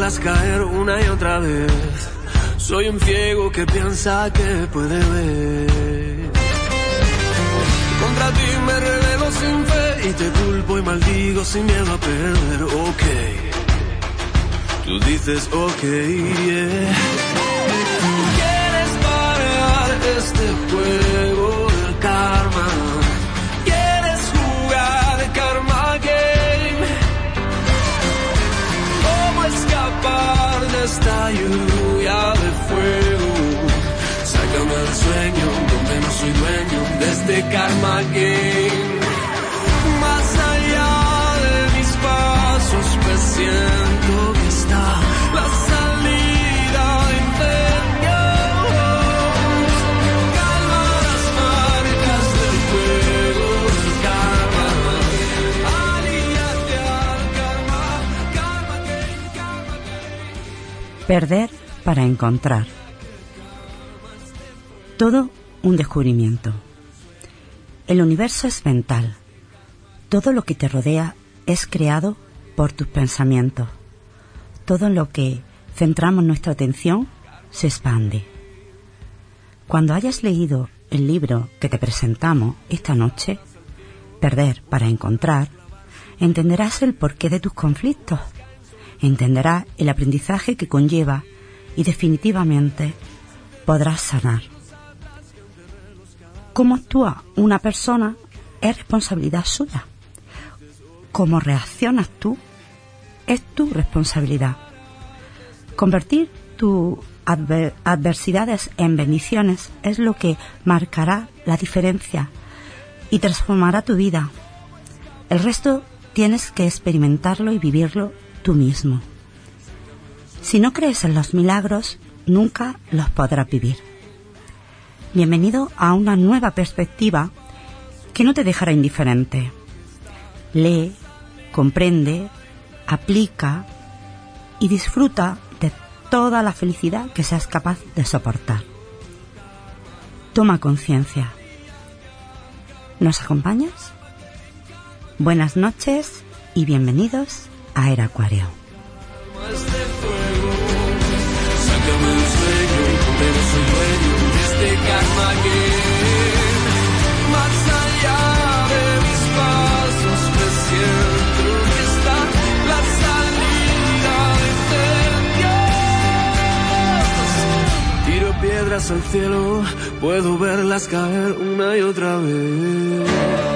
verlas caer una y otra vez. Soy un ciego que piensa que puede ver. Contra ti me revelo sin fe y te culpo y maldigo sin miedo a perder. Ok, tú dices ok, yeah. Quieres parar este juego del karma. Quieres jugar karma game. ¿Cómo escapar de esta lluvia de fuego? Sácame del sueño donde no soy dueño de este karma game. Más allá de mis pasos pues siento que está la salida de incendios. Calma las marcas del fuego del karma. Alíate al karma, karma game, karma game. Perder para encontrar. Todo un descubrimiento. El universo es mental. Todo lo que te rodea es creado por tus pensamientos. Todo en lo que centramos nuestra atención se expande. Cuando hayas leído el libro que te presentamos esta noche, Perder para encontrar, entenderás el porqué de tus conflictos, entenderás el aprendizaje que conlleva y definitivamente podrás sanar. Cómo actúa una persona es responsabilidad suya. Cómo reaccionas tú es tu responsabilidad. Convertir tus adversidades en bendiciones es lo que marcará la diferencia y transformará tu vida. El resto tienes que experimentarlo y vivirlo tú mismo. Si no crees en los milagros, nunca los podrás vivir. Bienvenido a una nueva perspectiva que no te dejará indiferente. Lee, comprende, aplica y disfruta de toda la felicidad que seas capaz de soportar. Toma conciencia. ¿Nos acompañas? Buenas noches y bienvenidos a Era Acuario. Este karma game, más allá de mis pasos, presiento que está la salida de incendios. Tiro piedras al cielo, puedo verlas caer una y otra vez.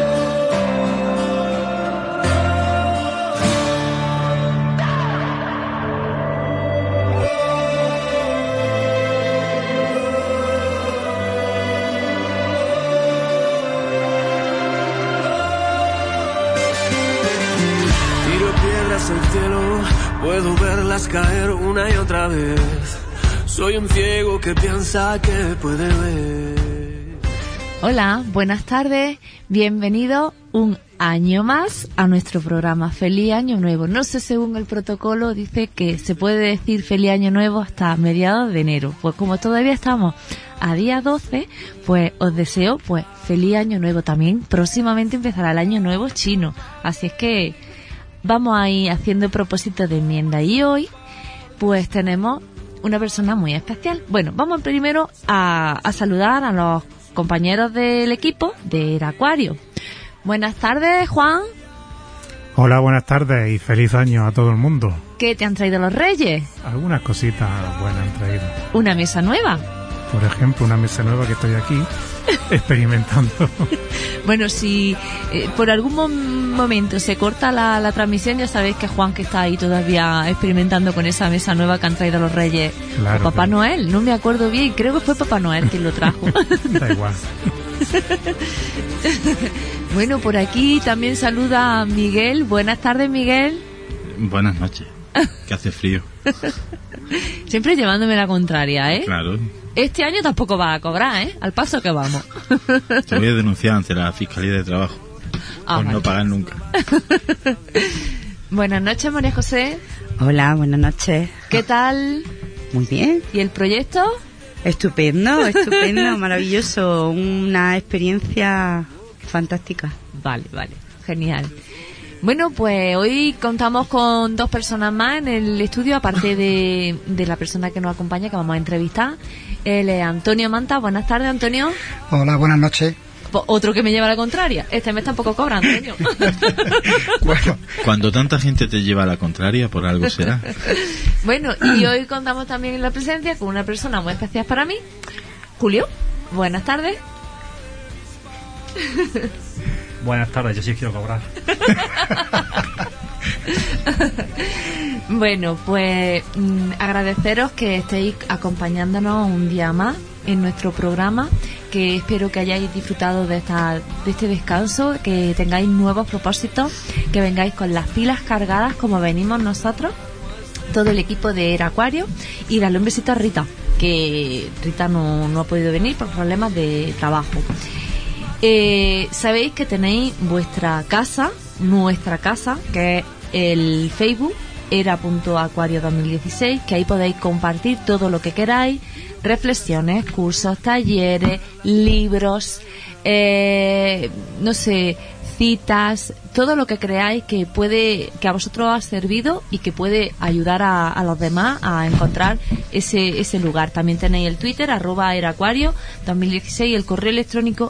El cielo, puedo verlas caer una y otra vez. Soy un ciego que piensa que puede ver. Hola, buenas tardes. Bienvenido un año más a nuestro programa. Feliz Año Nuevo. No sé, según el protocolo dice que se puede decir Feliz Año Nuevo hasta mediados de enero. Pues como todavía estamos a día 12, pues os deseo pues Feliz Año Nuevo. También próximamente empezará el Año Nuevo chino. Así es que vamos a ir haciendo propósitos de enmienda. Y hoy pues tenemos una persona muy especial. Bueno, vamos primero a saludar a los compañeros del equipo de Era Acuario. Buenas tardes, Juan. Hola, buenas tardes y feliz año a todo el mundo. ¿Qué te han traído los Reyes? Algunas cositas buenas han traído. ¿Una mesa nueva? Por ejemplo, una mesa nueva que estoy aquí experimentando. Bueno, si por algún momento se corta la transmisión, ya sabéis que Juan, que está ahí todavía experimentando con esa mesa nueva que han traído los Reyes. Claro, o Papá Noel, no me acuerdo bien, creo que fue Papá Noel quien lo trajo. Da igual. Bueno, por aquí también saluda a Miguel. Buenas tardes, Miguel. Buenas noches, que hace frío. Siempre llevándome la contraria, ¿eh? Claro. Este año tampoco vas a cobrar, ¿eh? Al paso que vamos. Te voy a denunciar ante la Fiscalía de Trabajo por vale. no pagar nunca. Buenas noches, María José. Hola, buenas noches. ¿Qué tal? Muy bien. ¿Y el proyecto? Estupendo, estupendo, maravilloso. Una experiencia fantástica. Vale, vale, genial. Bueno, pues hoy contamos con 2 personas más en el estudio, aparte de la persona que nos acompaña, que vamos a entrevistar. Él es Antonio Manta. Buenas tardes, Antonio. Hola, buenas noches. Otro que me lleva a la contraria. Este mes tampoco cobra, Antonio. Bueno. Cuando tanta gente te lleva a la contraria, por algo será. Bueno, y hoy contamos también en la presencia con una persona muy especial para mí, Julio. Buenas tardes. Buenas tardes, yo sí quiero cobrar. Bueno, pues agradeceros que estéis acompañándonos un día más en nuestro programa, que espero que hayáis disfrutado de este descanso, que tengáis nuevos propósitos, que vengáis con las pilas cargadas como venimos nosotros, todo el equipo de Era Acuario, y darle un besito a Rita, que Rita no ha podido venir por problemas de trabajo. Sabéis que tenéis nuestra casa, que es el Facebook Era.Acuario 2016, que ahí podéis compartir todo lo que queráis, reflexiones, cursos, talleres, libros, no sé, citas, todo lo que creáis que a vosotros os ha servido y que puede ayudar a los demás a encontrar ese lugar. También tenéis el Twitter @eracuario 2016, el correo electrónico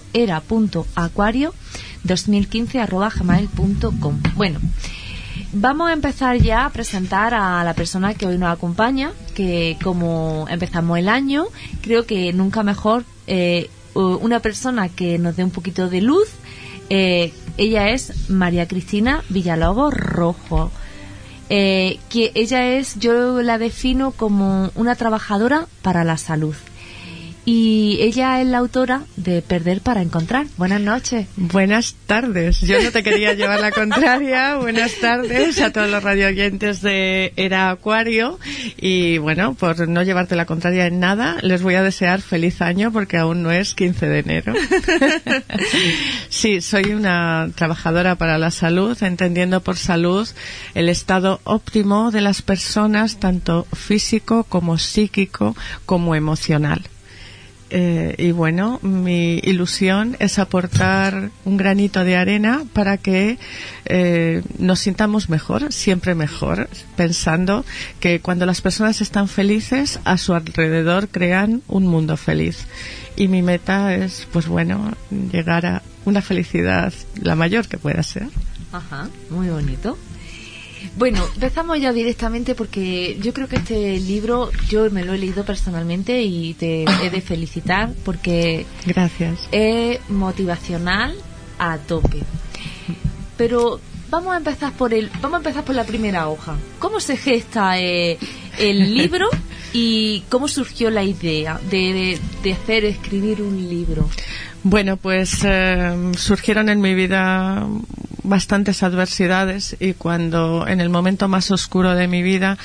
era.acuario2015@gmail.com. Bueno, vamos a empezar ya a presentar a la persona que hoy nos acompaña, que como empezamos el año, creo que nunca mejor una persona que nos dé un poquito de luz. Ella es María Cristina Villalobos Rojo, que yo la defino como una trabajadora para la salud. Y ella es la autora de Perder para Encontrar. Buenas noches. Buenas tardes. Yo no te quería llevar la contraria. Buenas tardes a todos los radioyentes de Era Acuario. Y bueno, por no llevarte la contraria en nada, les voy a desear feliz año porque aún no es 15 de enero. Sí, soy una trabajadora para la salud, entendiendo por salud el estado óptimo de las personas, tanto físico como psíquico como emocional. Y bueno, mi ilusión es aportar un granito de arena para que nos sintamos mejor, siempre mejor, pensando que cuando las personas están felices, a su alrededor crean un mundo feliz. Y mi meta es, pues bueno, llegar a una felicidad la mayor que pueda ser. Ajá, muy bonito. Bueno, empezamos ya directamente porque yo creo que este libro yo me lo he leído personalmente y te he de felicitar porque gracias. Es motivacional a tope. Pero vamos a empezar por la primera hoja. ¿Cómo se gesta el libro y cómo surgió la idea de escribir un libro? Bueno, pues surgieron en mi vida bastantes adversidades y cuando en el momento más oscuro de mi vida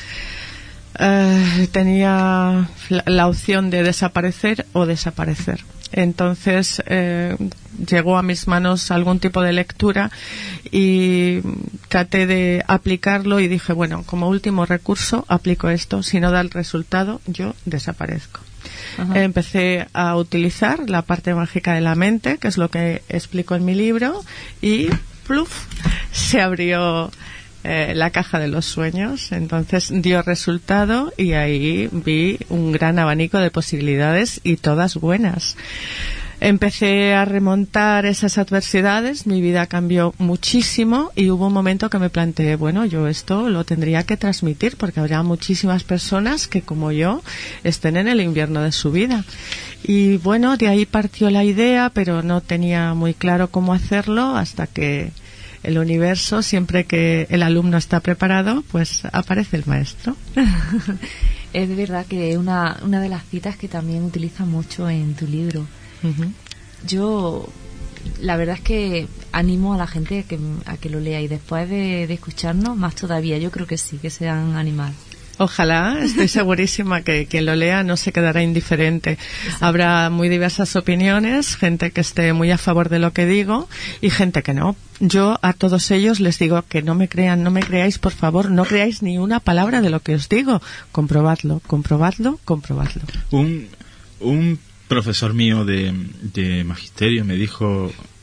tenía la opción de desaparecer o desaparecer. Entonces llegó a mis manos algún tipo de lectura y traté de aplicarlo y dije, bueno, como último recurso aplico esto, si no da el resultado yo desaparezco. Ajá. Empecé a utilizar la parte mágica de la mente, que es lo que explico en mi libro, y ¡pluf!, se abrió la caja de los sueños. Entonces dio resultado y ahí vi un gran abanico de posibilidades y todas buenas. Empecé a remontar esas adversidades, mi vida cambió muchísimo y hubo un momento que me planteé, bueno, yo esto lo tendría que transmitir porque habrá muchísimas personas que como yo estén en el invierno de su vida. Y bueno, de ahí partió la idea, pero no tenía muy claro cómo hacerlo hasta que el universo, siempre que el alumno está preparado, pues aparece el maestro. Es verdad que una de las citas que también utilizas mucho en tu libro. Uh-huh. Yo la verdad es que animo a la gente a que lo lea y después de escucharnos más todavía, yo creo que sí, que se van a animar. Ojalá, estoy segurísima que quien lo lea no se quedará indiferente. Exacto. Habrá muy diversas opiniones, gente que esté muy a favor de lo que digo y gente que no. Yo a todos ellos les digo que no me crean, no me creáis, por favor, no creáis ni una palabra de lo que os digo. Comprobadlo, comprobadlo, comprobadlo. Un profesor mío de magisterio me dijo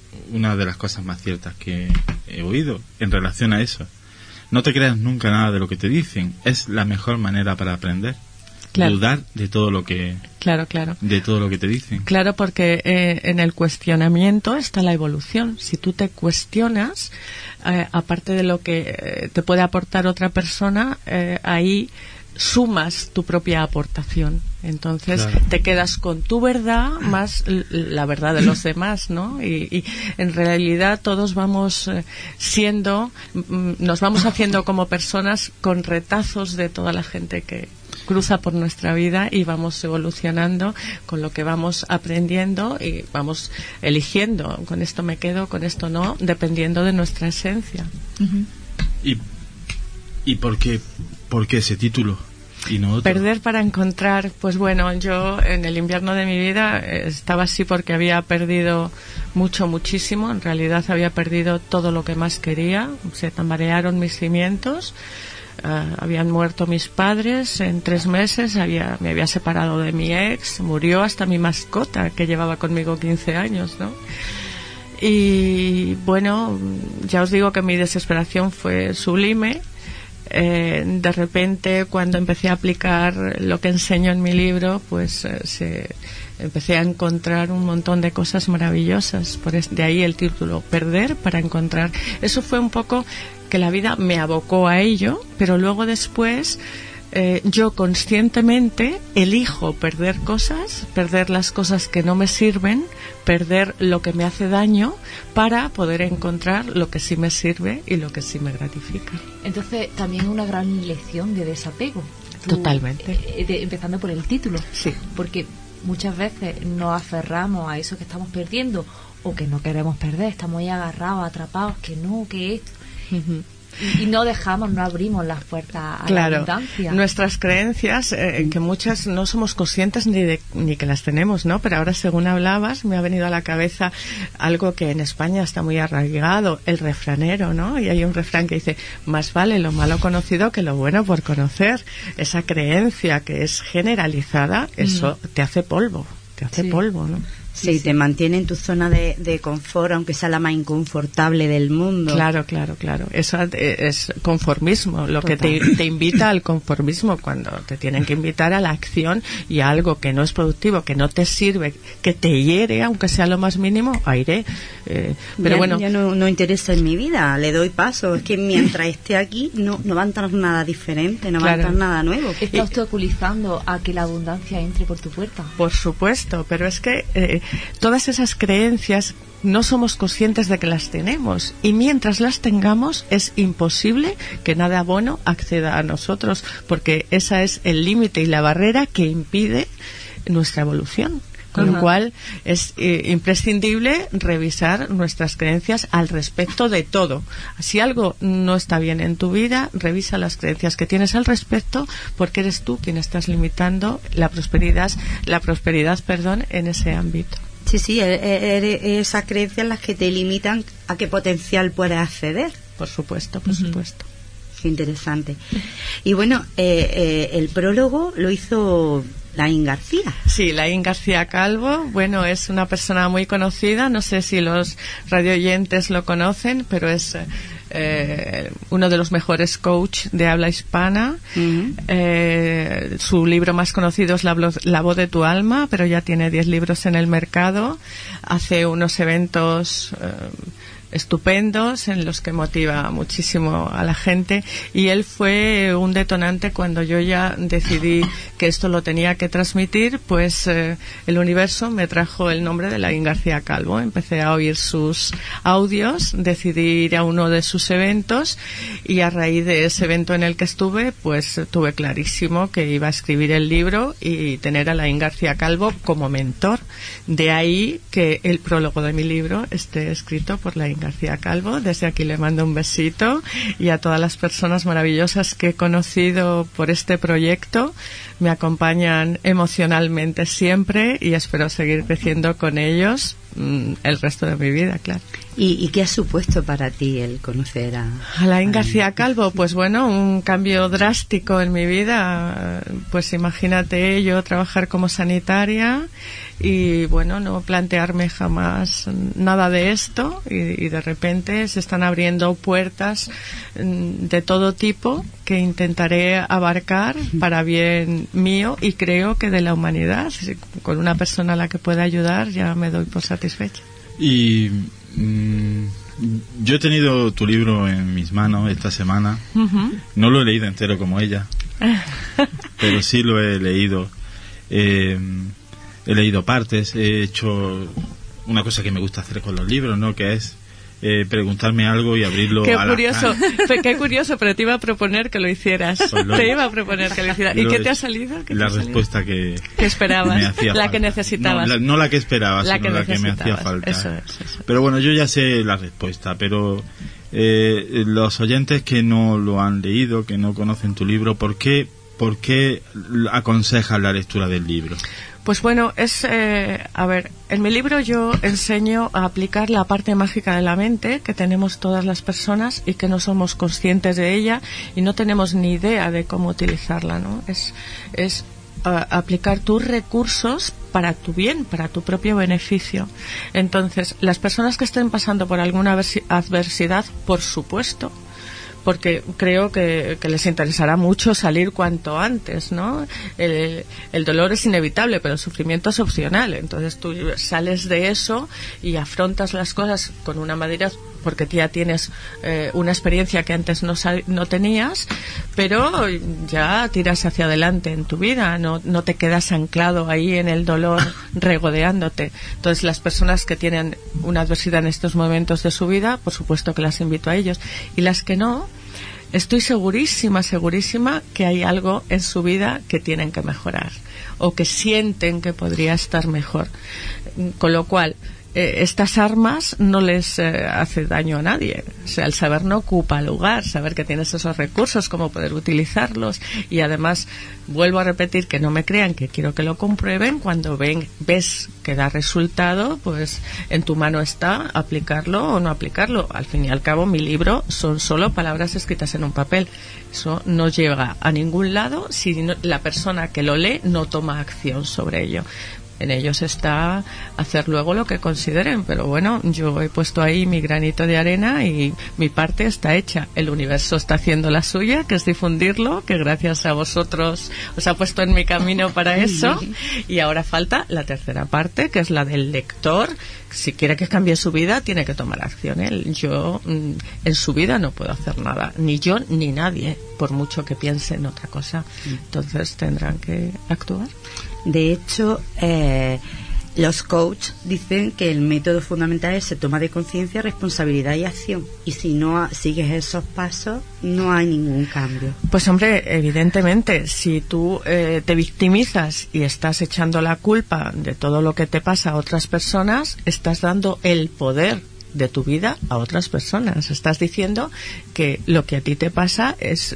una de las cosas más ciertas que he oído en relación a eso. No te creas nunca nada de lo que te dicen. Es la mejor manera para aprender. Claro. Dudar de todo lo que de todo lo que te dicen. Claro, porque en el cuestionamiento está la evolución. Si tú te cuestionas, aparte de lo que te puede aportar otra persona, ahí sumas tu propia aportación. Entonces te quedas con tu verdad más la verdad de los demás, ¿no? Y en realidad todos vamos nos vamos haciendo como personas con retazos de toda la gente que cruza por nuestra vida, y vamos evolucionando con lo que vamos aprendiendo y vamos eligiendo. Con esto me quedo, con esto no, dependiendo de nuestra esencia. ¿Y por qué ese título y no otro? Perder para encontrar. Pues bueno, yo en el invierno de mi vida estaba así porque había perdido muchísimo. En realidad había perdido todo lo que más quería. Se tambalearon mis cimientos. Habían muerto mis padres en 3 meses, me había separado de mi ex, murió hasta mi mascota, que llevaba conmigo 15 años, ¿no? Y bueno, ya os digo que mi desesperación fue sublime. De repente, cuando empecé a aplicar lo que enseño en mi libro, pues empecé a encontrar un montón de cosas maravillosas. De ahí el título, Perder para encontrar. Eso fue un poco que la vida me abocó a ello, pero luego después yo conscientemente elijo perder cosas, perder las cosas que no me sirven, perder lo que me hace daño, para poder encontrar lo que sí me sirve y lo que sí me gratifica. Entonces también una gran lección de desapego. Totalmente. Empezando por el título. Sí. Porque muchas veces nos aferramos a eso que estamos perdiendo o que no queremos perder, estamos ahí agarrados, atrapados, que esto. Y no abrimos las puertas a la abundancia. Nuestras creencias, que muchas no somos conscientes ni que las tenemos, ¿no? Pero ahora, según hablabas, me ha venido a la cabeza algo que en España está muy arraigado, el refranero, ¿no? Y hay un refrán que dice, más vale lo malo conocido que lo bueno por conocer. Esa creencia que es generalizada, eso te hace polvo, ¿no? Sí, te mantiene en tu zona de confort, aunque sea la más inconfortable del mundo. Claro. Eso es conformismo, lo que te invita al conformismo, cuando te tienen que invitar a la acción y a algo que no es productivo, que no te sirve, que te hiere, aunque sea lo más mínimo, aire. Pero bueno. Ya no interesa en mi vida, le doy paso. Es que mientras esté aquí no va a entrar nada diferente, no va a entrar nada nuevo. Está obstaculizando a que la abundancia entre por tu puerta. Por supuesto, pero es que todas esas creencias no somos conscientes de que las tenemos, y mientras las tengamos es imposible que nada bueno acceda a nosotros, porque esa es el límite y la barrera que impide nuestra evolución. Con lo cual es imprescindible revisar nuestras creencias al respecto de todo. Si algo no está bien en tu vida, revisa las creencias que tienes al respecto, porque eres tú quien estás limitando la prosperidad, en ese ámbito. Sí, esas creencias las que te limitan a qué potencial puedes acceder. Por supuesto. Qué interesante. Y bueno, el prólogo lo hizo Laín García. Sí, Laín García Calvo, bueno, es una persona muy conocida, no sé si los radioyentes lo conocen, pero es uno de los mejores coach de habla hispana. Su libro más conocido es La voz de tu alma, pero ya tiene 10 libros en el mercado. Hace unos eventos estupendos en los que motiva muchísimo a la gente, y él fue un detonante cuando yo ya decidí que esto lo tenía que transmitir. Pues el universo me trajo el nombre de Laín García Calvo. Empecé a oír sus audios, decidí ir a uno de sus eventos, y a raíz de ese evento en el que estuve, pues tuve clarísimo que iba a escribir el libro y tener a Laín García Calvo como mentor. De ahí que el prólogo de mi libro esté escrito por Laín García Calvo. Desde aquí le mando un besito, y a todas las personas maravillosas que he conocido por este proyecto. Me acompañan emocionalmente siempre, y espero seguir creciendo con ellos. el resto de mi vida, claro. ¿Y qué ha supuesto para ti el conocer a Alain García Calvo? Pues bueno, un cambio drástico en mi vida. Pues imagínate yo trabajar como sanitaria y bueno, no plantearme jamás nada de esto y de repente se están abriendo puertas de todo tipo que intentaré abarcar para bien mío y creo que de la humanidad. Con una persona a la que pueda ayudar ya me doy por satisfecha. Y yo he tenido tu libro en mis manos esta semana. No lo he leído entero como ella, pero sí lo he leído. He leído partes. He hecho una cosa que me gusta hacer con los libros, ¿no? Que es preguntarme algo y abrirlo qué a curioso, qué curioso, pero te iba a proponer que lo hicieras. Pues te iba a proponer que lo hicieras. ¿Y qué te ha salido? La respuesta que esperabas, me hacía la falta. que necesitabas. No la que esperaba, la sino que la que me hacía falta. Eso. Pero bueno, yo ya sé la respuesta, pero los oyentes que no lo han leído, que no conocen tu libro, ¿por qué aconsejas la lectura del libro? Pues bueno, en mi libro yo enseño a aplicar la parte mágica de la mente que tenemos todas las personas y que no somos conscientes de ella y no tenemos ni idea de cómo utilizarla, ¿no? Es aplicar tus recursos para tu bien, para tu propio beneficio. Entonces, las personas que estén pasando por alguna adversidad, por supuesto, porque creo que les interesará mucho salir cuanto antes, ¿no? El dolor es inevitable, pero el sufrimiento es opcional. Entonces tú sales de eso y afrontas las cosas con una madurez, porque tú ya tienes una experiencia que antes no tenías, pero ya tiras hacia adelante en tu vida, no te quedas anclado ahí en el dolor regodeándote. Entonces las personas que tienen una adversidad en estos momentos de su vida, por supuesto que las invito a ellos, y las que no, estoy segurísima que hay algo en su vida que tienen que mejorar o que sienten que podría estar mejor, con lo cual estas armas no les hace daño a nadie. O sea, el saber no ocupa lugar, saber que tienes esos recursos, cómo poder utilizarlos, y además vuelvo a repetir, que no me crean, que quiero que lo comprueben. Cuando ves que da resultado, pues en tu mano está aplicarlo o no aplicarlo. Al fin y al cabo, mi libro son solo palabras escritas en un papel. Eso no llega a ningún lado si la persona que lo lee no toma acción sobre ello. En ellos está hacer luego lo que consideren, pero bueno, yo he puesto ahí mi granito de arena y mi parte está hecha. El universo está haciendo la suya, que es difundirlo, que gracias a vosotros os ha puesto en mi camino para eso, y ahora falta la tercera parte, que es la del lector. Si quiere que cambie su vida, tiene que tomar acción él. Yo en su vida no puedo hacer nada, ni yo ni nadie, por mucho que piense en otra cosa. Entonces tendrán que actuar. De hecho, los coaches dicen que el método fundamental es toma de conciencia, responsabilidad y acción. Y si no sigues esos pasos, no hay ningún cambio. Pues hombre, evidentemente, si tú te victimizas y estás echando la culpa de todo lo que te pasa a otras personas, estás dando el poder de tu vida a otras personas. Estás diciendo que lo que a ti te pasa es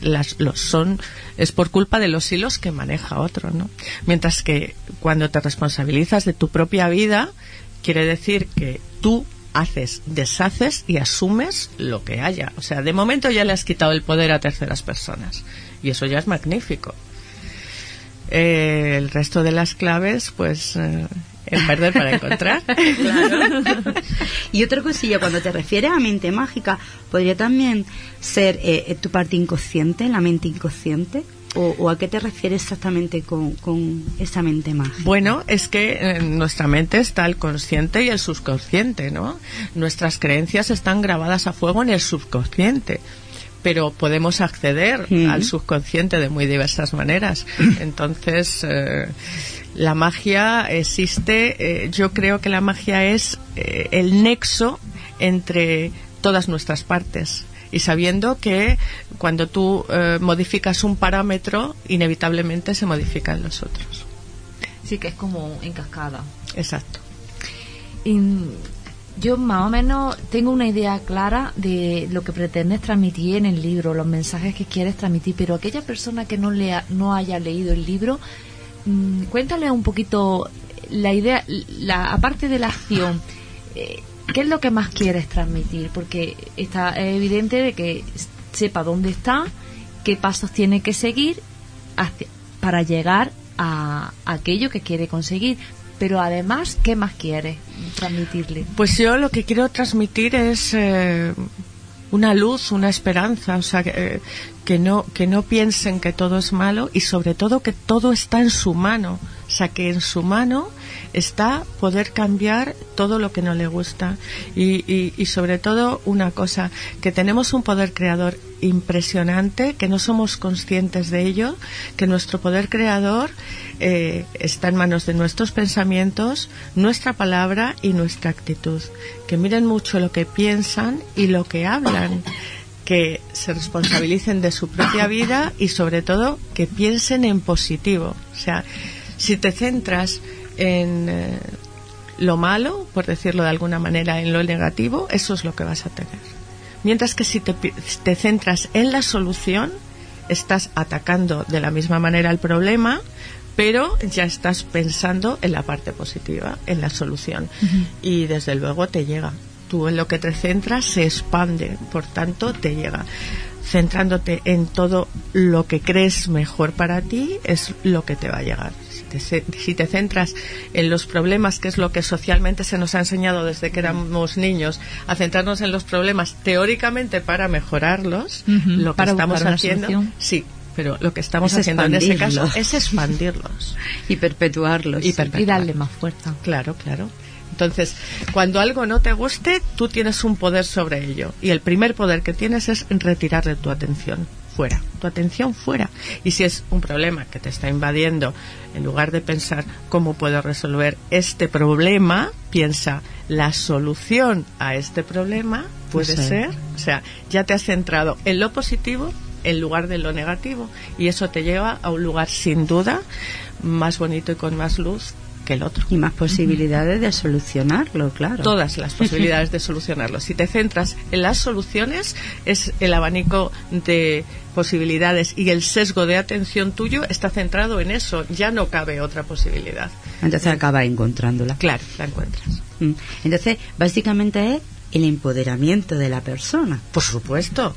por culpa de los hilos que maneja otro, ¿no? Mientras que cuando te responsabilizas de tu propia vida, quiere decir que tú haces, deshaces y asumes lo que haya. O sea, de momento ya le has quitado el poder a terceras personas y eso ya es magnífico. El resto de las claves, pues en perder para encontrar. Claro. Y otra cosilla, cuando te refieres a mente mágica, ¿podría también ser tu parte inconsciente, la mente inconsciente? ¿O a qué te refieres exactamente con esa mente mágica? Bueno, es que en nuestra mente está el consciente y el subconsciente, ¿no? Nuestras creencias están grabadas a fuego en el subconsciente, pero podemos acceder al subconsciente de muy diversas maneras. Entonces, la magia existe. Yo creo que la magia es el nexo entre todas nuestras partes. Y sabiendo que cuando tú modificas un parámetro, inevitablemente se modifican los otros. Sí, que es como en cascada. Exacto. Yo más o menos tengo una idea clara de lo que pretendes transmitir en el libro, los mensajes que quieres transmitir, pero aquella persona que no haya leído el libro, cuéntale un poquito la idea, aparte de la acción, ¿qué es lo que más quieres transmitir? Porque está evidente de que sepa dónde está, qué pasos tiene que seguir para llegar a aquello que quiere conseguir. Pero además, ¿qué más quieres transmitirle? Pues yo lo que quiero transmitir es una luz, una esperanza, o sea, que no piensen que todo es malo, y sobre todo que todo está en su mano, o sea, que en su mano está poder cambiar todo lo que no le gusta, y sobre todo una cosa, que tenemos un poder creador impresionante, que no somos conscientes de ello, que nuestro poder creador está en manos de nuestros pensamientos, nuestra palabra y nuestra actitud. Que miren mucho lo que piensan y lo que hablan, que se responsabilicen de su propia vida y sobre todo que piensen en positivo. O sea, si te centras en lo malo, por decirlo de alguna manera, en lo negativo, eso es lo que vas a tener. Mientras que si te centras en la solución, estás atacando de la misma manera el problema, pero ya estás pensando en la parte positiva, en la solución. Uh-huh. Y desde luego te llega. Tú en lo que te centras se expande, por tanto te llega. Centrándote en todo lo que crees mejor para ti es lo que te va a llegar. Si te centras en los problemas, que es lo que socialmente se nos ha enseñado desde que éramos niños, a centrarnos en los problemas teóricamente para mejorarlos, lo que para estamos haciendo, sí, pero lo que estamos haciendo en ese caso es expandirlos y perpetuarlos y darle más fuerza. Claro. Entonces, cuando algo no te guste, tú tienes un poder sobre ello, y el primer poder que tienes es retirarle tu atención fuera, tu atención fuera. Y si es un problema que te está invadiendo, en lugar de pensar cómo puedo resolver este problema, piensa la solución a este problema puede ser, o sea, ya te has centrado en lo positivo en lugar de lo negativo, y eso te lleva a un lugar sin duda más bonito y con más luz que el otro. Y más posibilidades de solucionarlo, claro. Todas las posibilidades de solucionarlo. Si te centras en las soluciones, es el abanico de posibilidades, y el sesgo de atención tuyo está centrado en eso. Ya no cabe otra posibilidad. Entonces acabas encontrándola. Claro, la encuentras. Entonces, básicamente es el empoderamiento de la persona. Por supuesto.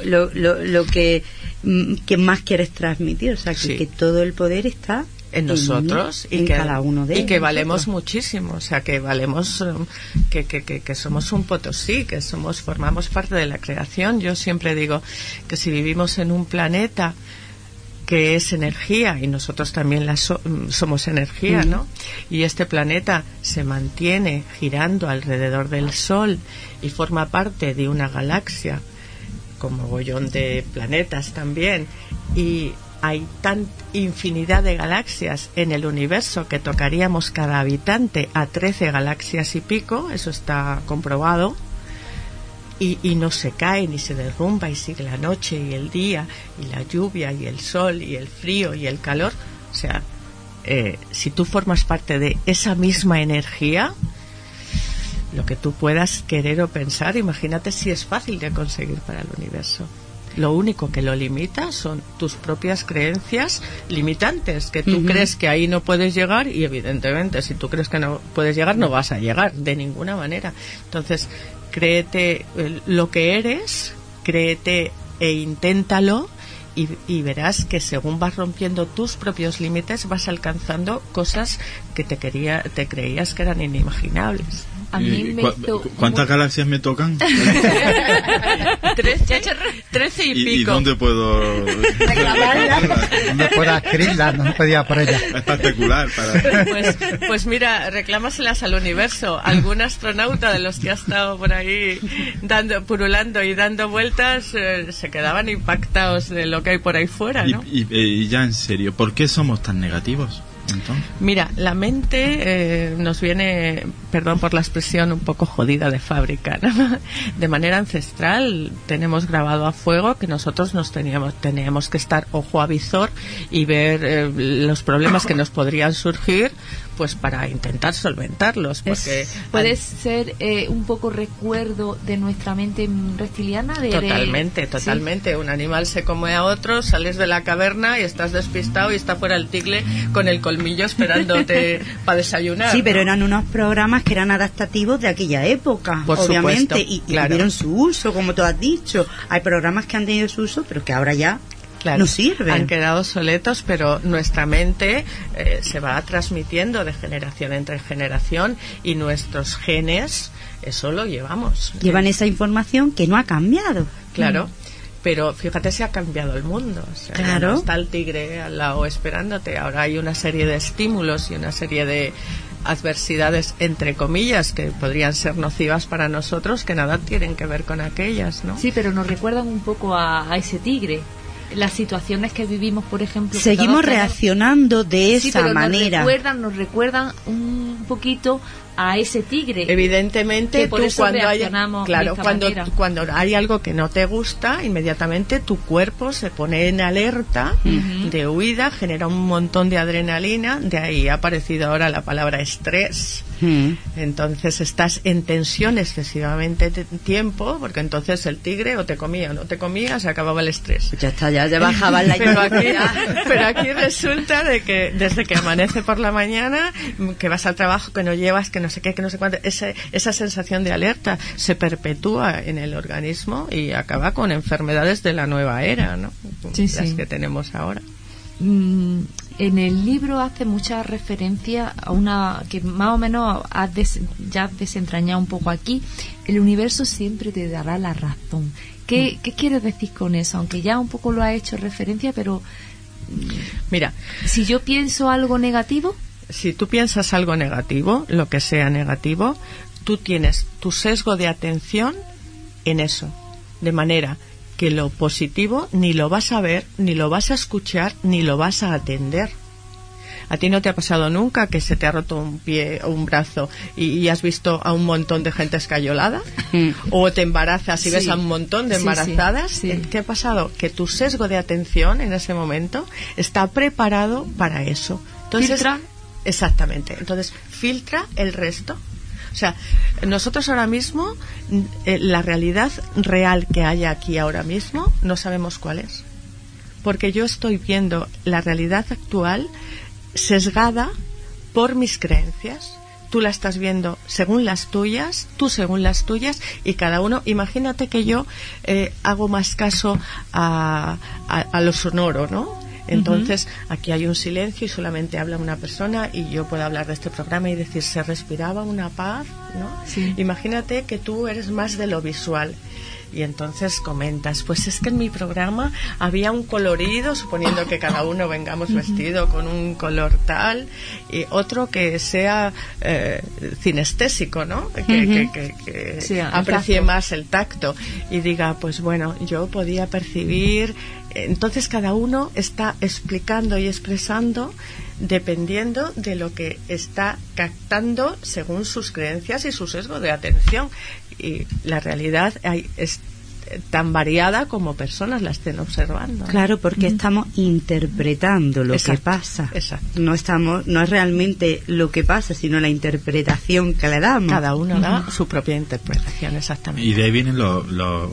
Lo que más quieres transmitir. O sea, que todo el poder está en nosotros, y que cada uno de ellos, y que valemos muchísimo, o sea, que valemos, que somos un potosí, que formamos parte de la creación. Yo siempre digo que si vivimos en un planeta que es energía, y nosotros también somos energía, ¿no? Y este planeta se mantiene girando alrededor del Sol y forma parte de una galaxia con mogollón de planetas también, y hay tan infinidad de galaxias en el universo que tocaríamos cada habitante a 13 galaxias y pico, eso está comprobado, y no se cae ni se derrumba, y sigue la noche y el día y la lluvia y el sol y el frío y el calor. O sea, si tú formas parte de esa misma energía, lo que tú puedas querer o pensar, imagínate si es fácil de conseguir para el universo. Lo único que lo limita son tus propias creencias limitantes, que tú crees que ahí no puedes llegar, y evidentemente si tú crees que no puedes llegar, no vas a llegar de ninguna manera. Entonces, créete lo que eres, créete e inténtalo, y verás que según vas rompiendo tus propios límites vas alcanzando cosas que te creías que eran inimaginables. A mí ¿Cuántas galaxias me tocan? 13 y pico. ¿Y dónde puedo reclamarla? ¿Dónde puedo adquirirla? No podía por ella. Espectacular. Pues mira, reclámaselas al universo. Algún astronauta de los que ha estado por ahí purulando y dando vueltas se quedaban impactados de lo que hay por ahí fuera, ¿no? Y ya en serio, ¿por qué somos tan negativos? Entonces. Mira, la mente nos viene, perdón por la expresión un poco jodida de fábrica, ¿no? De manera ancestral tenemos grabado a fuego que nosotros teníamos que estar ojo a visor y ver los problemas que nos podrían surgir, pues para intentar solventarlos, porque puede ser un poco recuerdo de nuestra mente reptiliana. Totalmente. ¿Sí? Un animal se come a otro, sales de la caverna y estás despistado y está fuera el tigre con el colmillo colmillo esperándote para desayunar. Sí, pero eran unos programas que eran adaptativos de aquella época, por obviamente, supuesto, y tuvieron su uso, como tú has dicho. Hay programas que han tenido su uso, pero que ahora ya no sirven. Han quedado obsoletos, pero nuestra mente se va transmitiendo de generación entre generación, y nuestros genes, eso lo llevamos. Llevan esa información que no ha cambiado. Claro. Pero fíjate si ha cambiado el mundo. O sea, claro. No está el tigre al lado esperándote. Ahora hay una serie de estímulos y una serie de adversidades, entre comillas, que podrían ser nocivas para nosotros, que nada tienen que ver con aquellas, ¿no? Sí, pero nos recuerdan un poco a ese tigre. Las situaciones que vivimos, por ejemplo, seguimos reaccionando de esa manera. Nos recuerdan un poquito a ese tigre. Evidentemente, tú cuando hay algo que no te gusta, inmediatamente tu cuerpo se pone en alerta de huida, genera un montón de adrenalina. De ahí ha aparecido ahora la palabra estrés. Entonces estás en tensión excesivamente tiempo, porque entonces el tigre o te comía o no te comía, se acababa el estrés. Ya está, ya bajaba la pero aquí resulta de que desde que amanece por la mañana, que vas al trabajo, que no llevas, que no sé qué, que no sé cuánto, esa sensación de alerta se perpetúa en el organismo y acaba con enfermedades de la nueva era, ¿no? Las que tenemos ahora. En el libro hace mucha referencia a una que más o menos ya has desentrañado un poco aquí. El universo siempre te dará la razón. ¿Qué quieres decir con eso? Aunque ya un poco lo ha hecho referencia, pero mira, si yo pienso algo negativo, si tú piensas algo negativo, lo que sea negativo, tú tienes tu sesgo de atención en eso, de manera que lo positivo ni lo vas a ver, ni lo vas a escuchar, ni lo vas a atender. ¿A ti no te ha pasado nunca que se te ha roto un pie o un brazo y has visto a un montón de gente escayolada? ¿O te embarazas y ves a un montón de embarazadas? ¿Qué ha pasado? Que tu sesgo de atención en ese momento está preparado para eso. Entonces, ¿filtra? Exactamente. Entonces, filtra el resto. O sea, nosotros ahora mismo, la realidad real que hay aquí ahora mismo, no sabemos cuál es. Porque yo estoy viendo la realidad actual sesgada por mis creencias. Tú la estás viendo según las tuyas, tú según las tuyas, y cada uno. Imagínate que yo hago más caso a lo sonoro, ¿no? Entonces, aquí hay un silencio y solamente habla una persona, y yo puedo hablar de este programa y decir, se respiraba una paz, ¿no? Sí. Imagínate que tú eres más de lo visual. Y entonces comentas, pues es que en mi programa había un colorido, suponiendo que cada uno vengamos vestido con un color tal, y otro que sea cinestésico, ¿no? Que sí, aprecie más el tacto y diga, pues bueno, yo podía percibir. Entonces cada uno está explicando y expresando dependiendo de lo que está captando según sus creencias y su sesgo de atención. Y la realidad es tan variada como personas la estén observando. Claro, porque estamos interpretando lo que pasa. No es realmente lo que pasa, sino la interpretación que le damos. Cada uno da su propia interpretación, exactamente. Y de ahí vienen uno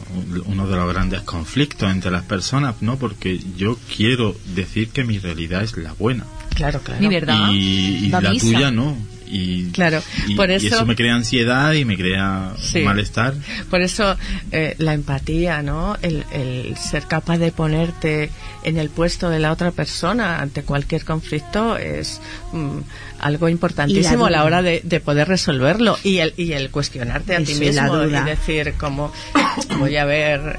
de los grandes conflictos entre las personas, ¿no? Porque yo quiero decir que mi realidad es la buena. Claro. Mi verdad. Y la tuya no. Y eso me crea ansiedad y me crea malestar. Por eso la empatía, ¿no? El ser capaz de ponerte en el puesto de la otra persona ante cualquier conflicto es algo importantísimo a la hora de poder resolverlo, y el cuestionarte a ti mismo y decir, como voy a ver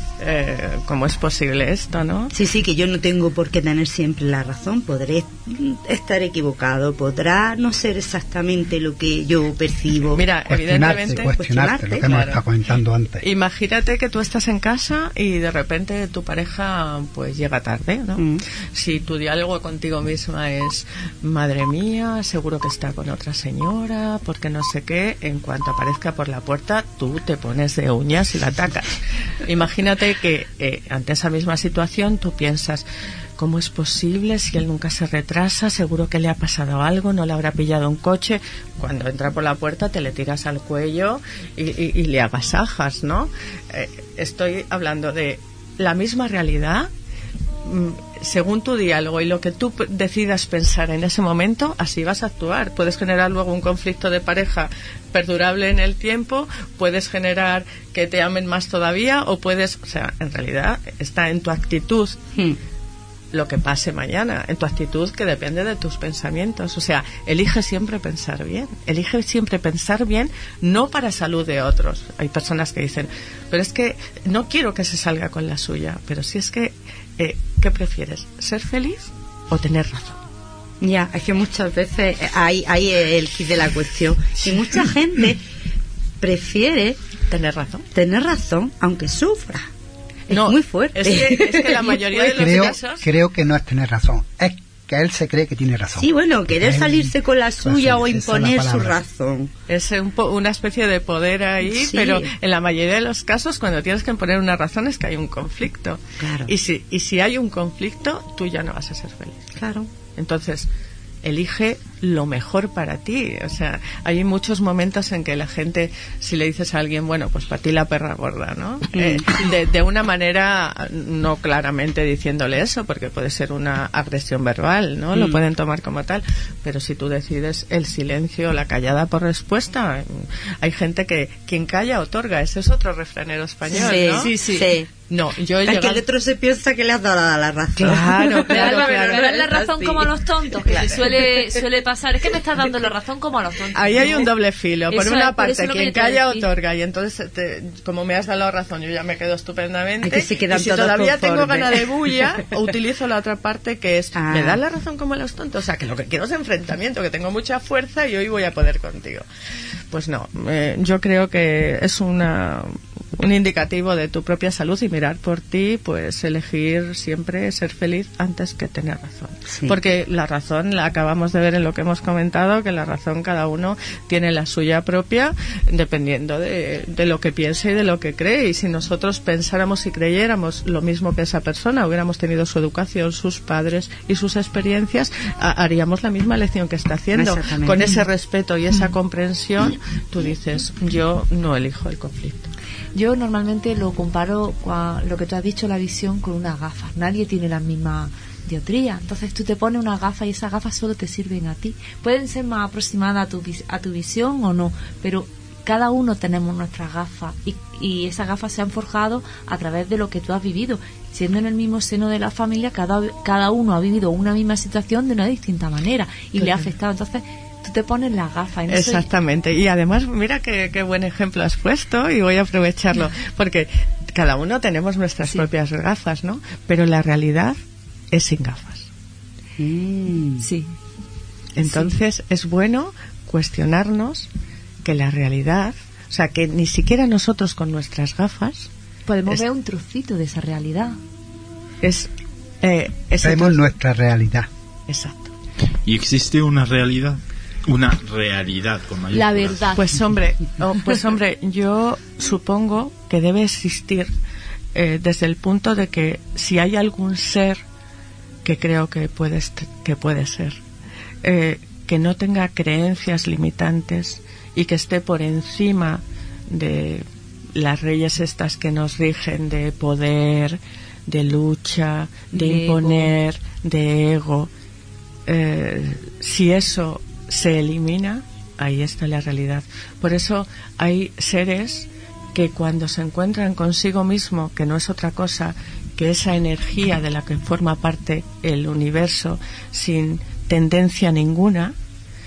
cómo es posible esto, ¿no? Sí, que yo no tengo por qué tener siempre la razón. Podré estar equivocado, podrá no ser exactamente lo que yo percibo. Mira, evidentemente cuestionarte lo que hemos estado comentando antes. Imagínate que tú estás en casa y de repente tu pareja pues llega tarde, ¿no? Si tu diálogo contigo misma es, madre mía, seguro que está con otra señora, porque no sé qué, en cuanto aparezca por la puerta tú te pones de uñas y la atacas. Imagínate que ante esa misma situación tú piensas, ¿cómo es posible? Si él nunca se retrasa, seguro que le ha pasado algo, no le habrá pillado un coche. Cuando entra por la puerta te le tiras al cuello y le agasajas, ¿no? Estoy hablando de la misma realidad según tu diálogo y lo que tú decidas pensar en ese momento, así vas a actuar. Puedes generar luego un conflicto de pareja perdurable en el tiempo, puedes generar que te amen más todavía, o puedes, o sea, en realidad está en tu actitud lo que pase mañana, en tu actitud, que depende de tus pensamientos. O sea, elige siempre pensar bien, no para salud de otros. Hay personas que dicen, pero es que no quiero que se salga con la suya. Pero si es que, ¿qué prefieres? ¿Ser feliz o tener razón? Ya, es que muchas veces hay el quid de la cuestión. Y mucha gente prefiere tener razón, aunque sufra. Es no, muy fuerte. Es que la mayoría de los casos... Creo que no es tener razón, es que él se cree que tiene razón. Sí, bueno, querer salirse con la suya o imponer su razón. Es una especie de poder ahí, sí. Pero en la mayoría de los casos, cuando tienes que imponer una razón, es que hay un conflicto. Claro. Y si hay un conflicto, tú ya no vas a ser feliz. Claro. Entonces, elige lo mejor para ti. O sea, hay muchos momentos en que la gente, si le dices a alguien, bueno, pues para ti la perra gorda, ¿no? De una manera, no claramente diciéndole eso, porque puede ser una agresión verbal, ¿no? Lo pueden tomar como tal, pero si tú decides el silencio, la callada por respuesta, hay gente que quien calla otorga. Ese es otro refranero español, sí, ¿no? Sí. No, yo he es que el otro se piensa que le has dado la razón. Claro. Pero es la razón como a los tontos, que suele pasar. Es que me estás dando la razón como a los tontos. Ahí hay un doble filo. Por una parte, quien calla otorga, y entonces, como me has dado la razón, yo ya me quedo estupendamente. Y si todavía tengo ganas de bulla, utilizo la otra parte, que es, me das la razón como a los tontos. O sea, que lo que quiero es enfrentamiento, que tengo mucha fuerza y hoy voy a poder contigo. Pues no, yo creo que es un indicativo de tu propia salud, y mirar por ti, pues elegir siempre ser feliz antes que tener razón. Sí. Porque la razón, la acabamos de ver en lo que hemos comentado, que la razón cada uno tiene la suya propia, dependiendo de lo que piense y de lo que cree. Y si nosotros pensáramos y creyéramos lo mismo que esa persona, hubiéramos tenido su educación, sus padres y sus experiencias, haríamos la misma lección que está haciendo. Con ese respeto y esa comprensión, tú dices, yo no elijo el conflicto. Yo normalmente lo comparo con lo que tú has dicho, la visión, con unas gafas. Nadie tiene la misma dioptría. Entonces tú te pones unas gafas y esas gafas solo te sirven a ti. Pueden ser más aproximadas a tu visión o no, pero cada uno tenemos nuestras gafas, y esas gafas se han forjado a través de lo que tú has vivido. Siendo en el mismo seno de la familia, cada uno ha vivido una misma situación de una distinta manera y le ha afectado. Entonces tú te pones las gafas. Exactamente. Y además, mira qué buen ejemplo has puesto, y voy a aprovecharlo, porque cada uno tenemos nuestras propias gafas, ¿no? Pero la realidad es sin gafas. Sí. Entonces es bueno cuestionarnos que la realidad, o sea, que ni siquiera nosotros con nuestras gafas podemos ver un trocito de esa realidad. Vemos nuestra realidad. Exacto. ¿Y existe una realidad? Una realidad con mayúsculas. La verdad. Pues hombre, yo supongo que debe existir, desde el punto de que si hay algún ser, que creo que puede ser, que no tenga creencias limitantes y que esté por encima de las leyes estas que nos rigen, de poder, de lucha, de imponer, de ego. Si eso se elimina, ahí está la realidad. Por eso hay seres que cuando se encuentran consigo mismo, que no es otra cosa que esa energía de la que forma parte el universo, sin tendencia ninguna,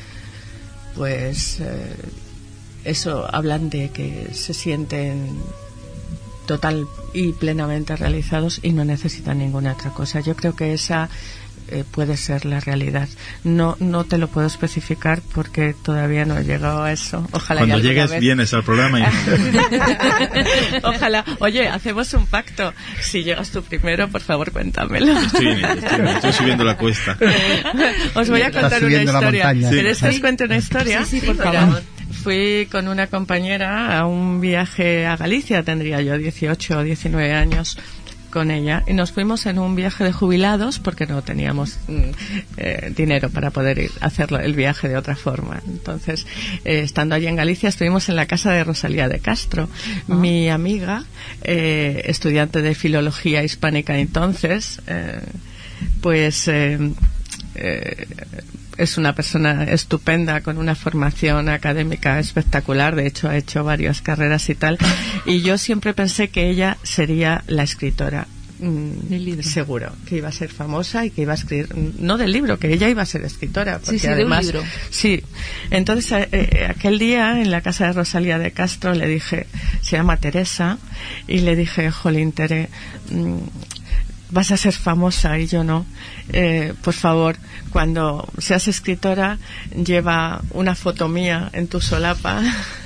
pues eso, hablan de que se sienten total y plenamente realizados y no necesitan ninguna otra cosa. Yo creo que esa puede ser la realidad. No te lo puedo especificar porque todavía no he llegado a eso. Ojalá cuando llegues vienes al programa y... Ojalá. Oye, hacemos un pacto. Si llegas tú primero, por favor, cuéntamelo. Estoy subiendo la cuesta. Os voy a contar una historia. ¿Queréis que os cuente una historia? Sí, por favor. Fui con una compañera a un viaje a Galicia, tendría yo 18 o 19 años con ella, y nos fuimos en un viaje de jubilados porque no teníamos dinero para poder hacerlo el viaje de otra forma. Entonces, estando allí en Galicia, estuvimos en la casa de Rosalía de Castro, mi amiga, estudiante de filología hispánica entonces, pues es una persona estupenda, con una formación académica espectacular. De hecho, ha hecho varias carreras y tal. Y yo siempre pensé que ella sería la escritora. Del libro. Seguro que iba a ser famosa y que iba a escribir, no del libro, que ella iba a ser escritora, porque sí, además, de un libro. Sí. Entonces aquel día en la casa de Rosalía de Castro le dije, se llama Teresa, y le dije, jolín, Tere, vas a ser famosa y yo no. Por favor, cuando seas escritora, lleva una foto mía en tu solapa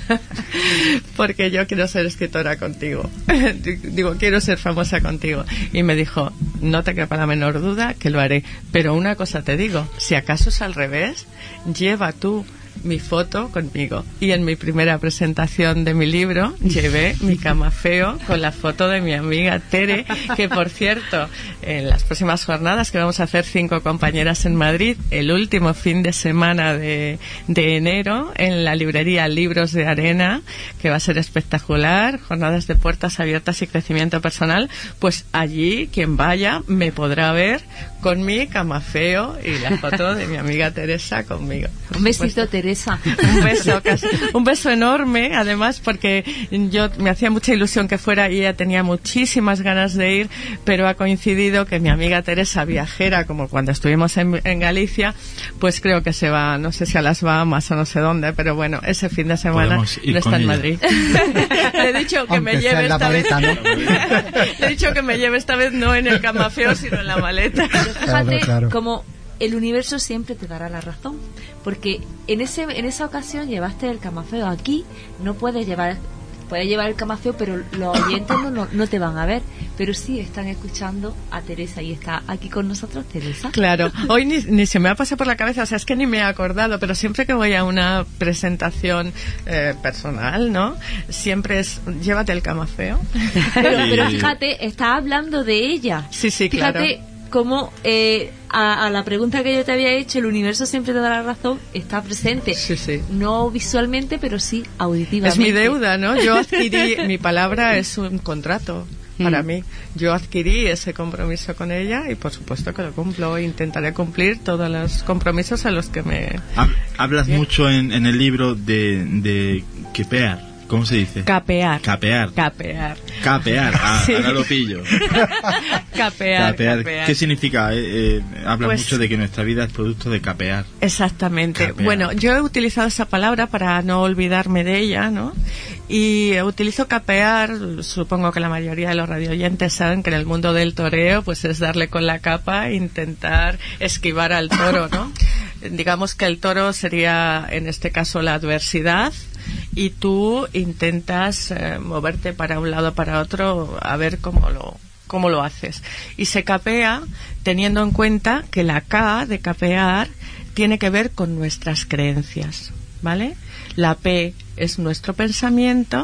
porque yo quiero ser escritora contigo. Digo, quiero ser famosa contigo. Y me dijo, no te quepa la menor duda que lo haré, pero una cosa te digo, si acaso es al revés, lleva tú mi foto conmigo. Y en mi primera presentación de mi libro llevé mi camafeo con la foto de mi amiga Tere, que por cierto, en las próximas jornadas, que vamos a hacer 5 compañeras en Madrid, el último fin de semana de enero, en la librería Libros de Arena, que va a ser espectacular, jornadas de puertas abiertas y crecimiento personal, pues allí quien vaya me podrá ver con mi camafeo y la foto de mi amiga Teresa conmigo. Un besito, Teresa. Un beso enorme, además, porque yo me hacía mucha ilusión que fuera y ella tenía muchísimas ganas de ir, pero ha coincidido que mi amiga Teresa, viajera, como cuando estuvimos en Galicia, pues creo que se va, no sé si a las Bahamas o no sé dónde, pero bueno, ese fin de semana no está en Madrid. Le he dicho que me lleve esta vez, ¿no? Le he dicho que me lleve esta vez no en el camafeo, sino en la maleta. Pero fíjate, claro. Como el universo siempre te dará la razón, porque en esa ocasión llevaste el camafeo. Aquí no puedes llevar el camafeo, pero los oyentes no te van a ver, pero sí están escuchando a Teresa, y está aquí con nosotros Teresa. Claro, hoy ni se me ha pasado por la cabeza, o sea, es que ni me he acordado, pero siempre que voy a una presentación personal, ¿no? Siempre es, llévate el camafeo. Pero fíjate, está hablando de ella. Sí, claro. Fíjate cómo a la pregunta que yo te había hecho, el universo siempre te da la razón, está presente. Sí. No visualmente, pero sí auditivamente. Es mi deuda, ¿no? Yo adquirí, mi palabra es un contrato para mí. Yo adquirí ese compromiso con ella y por supuesto que lo cumplo. Intentaré cumplir todos los compromisos a los que me... Hablas mucho en el libro de capear. ¿Cómo se dice? Capear. Sí. Ahora lo pillo. Capear. ¿Qué significa? Hablas mucho de que nuestra vida es producto de capear. Exactamente. Capear. Bueno, yo he utilizado esa palabra para no olvidarme de ella, ¿no? Y utilizo capear, supongo que la mayoría de los radioyentes saben que en el mundo del toreo, pues es darle con la capa e intentar esquivar al toro, ¿no? Digamos que el toro sería, en este caso, la adversidad, y tú intentas moverte para un lado o para otro a ver cómo lo haces. Y se capea teniendo en cuenta que la K de capear tiene que ver con nuestras creencias, ¿vale? La P es nuestro pensamiento,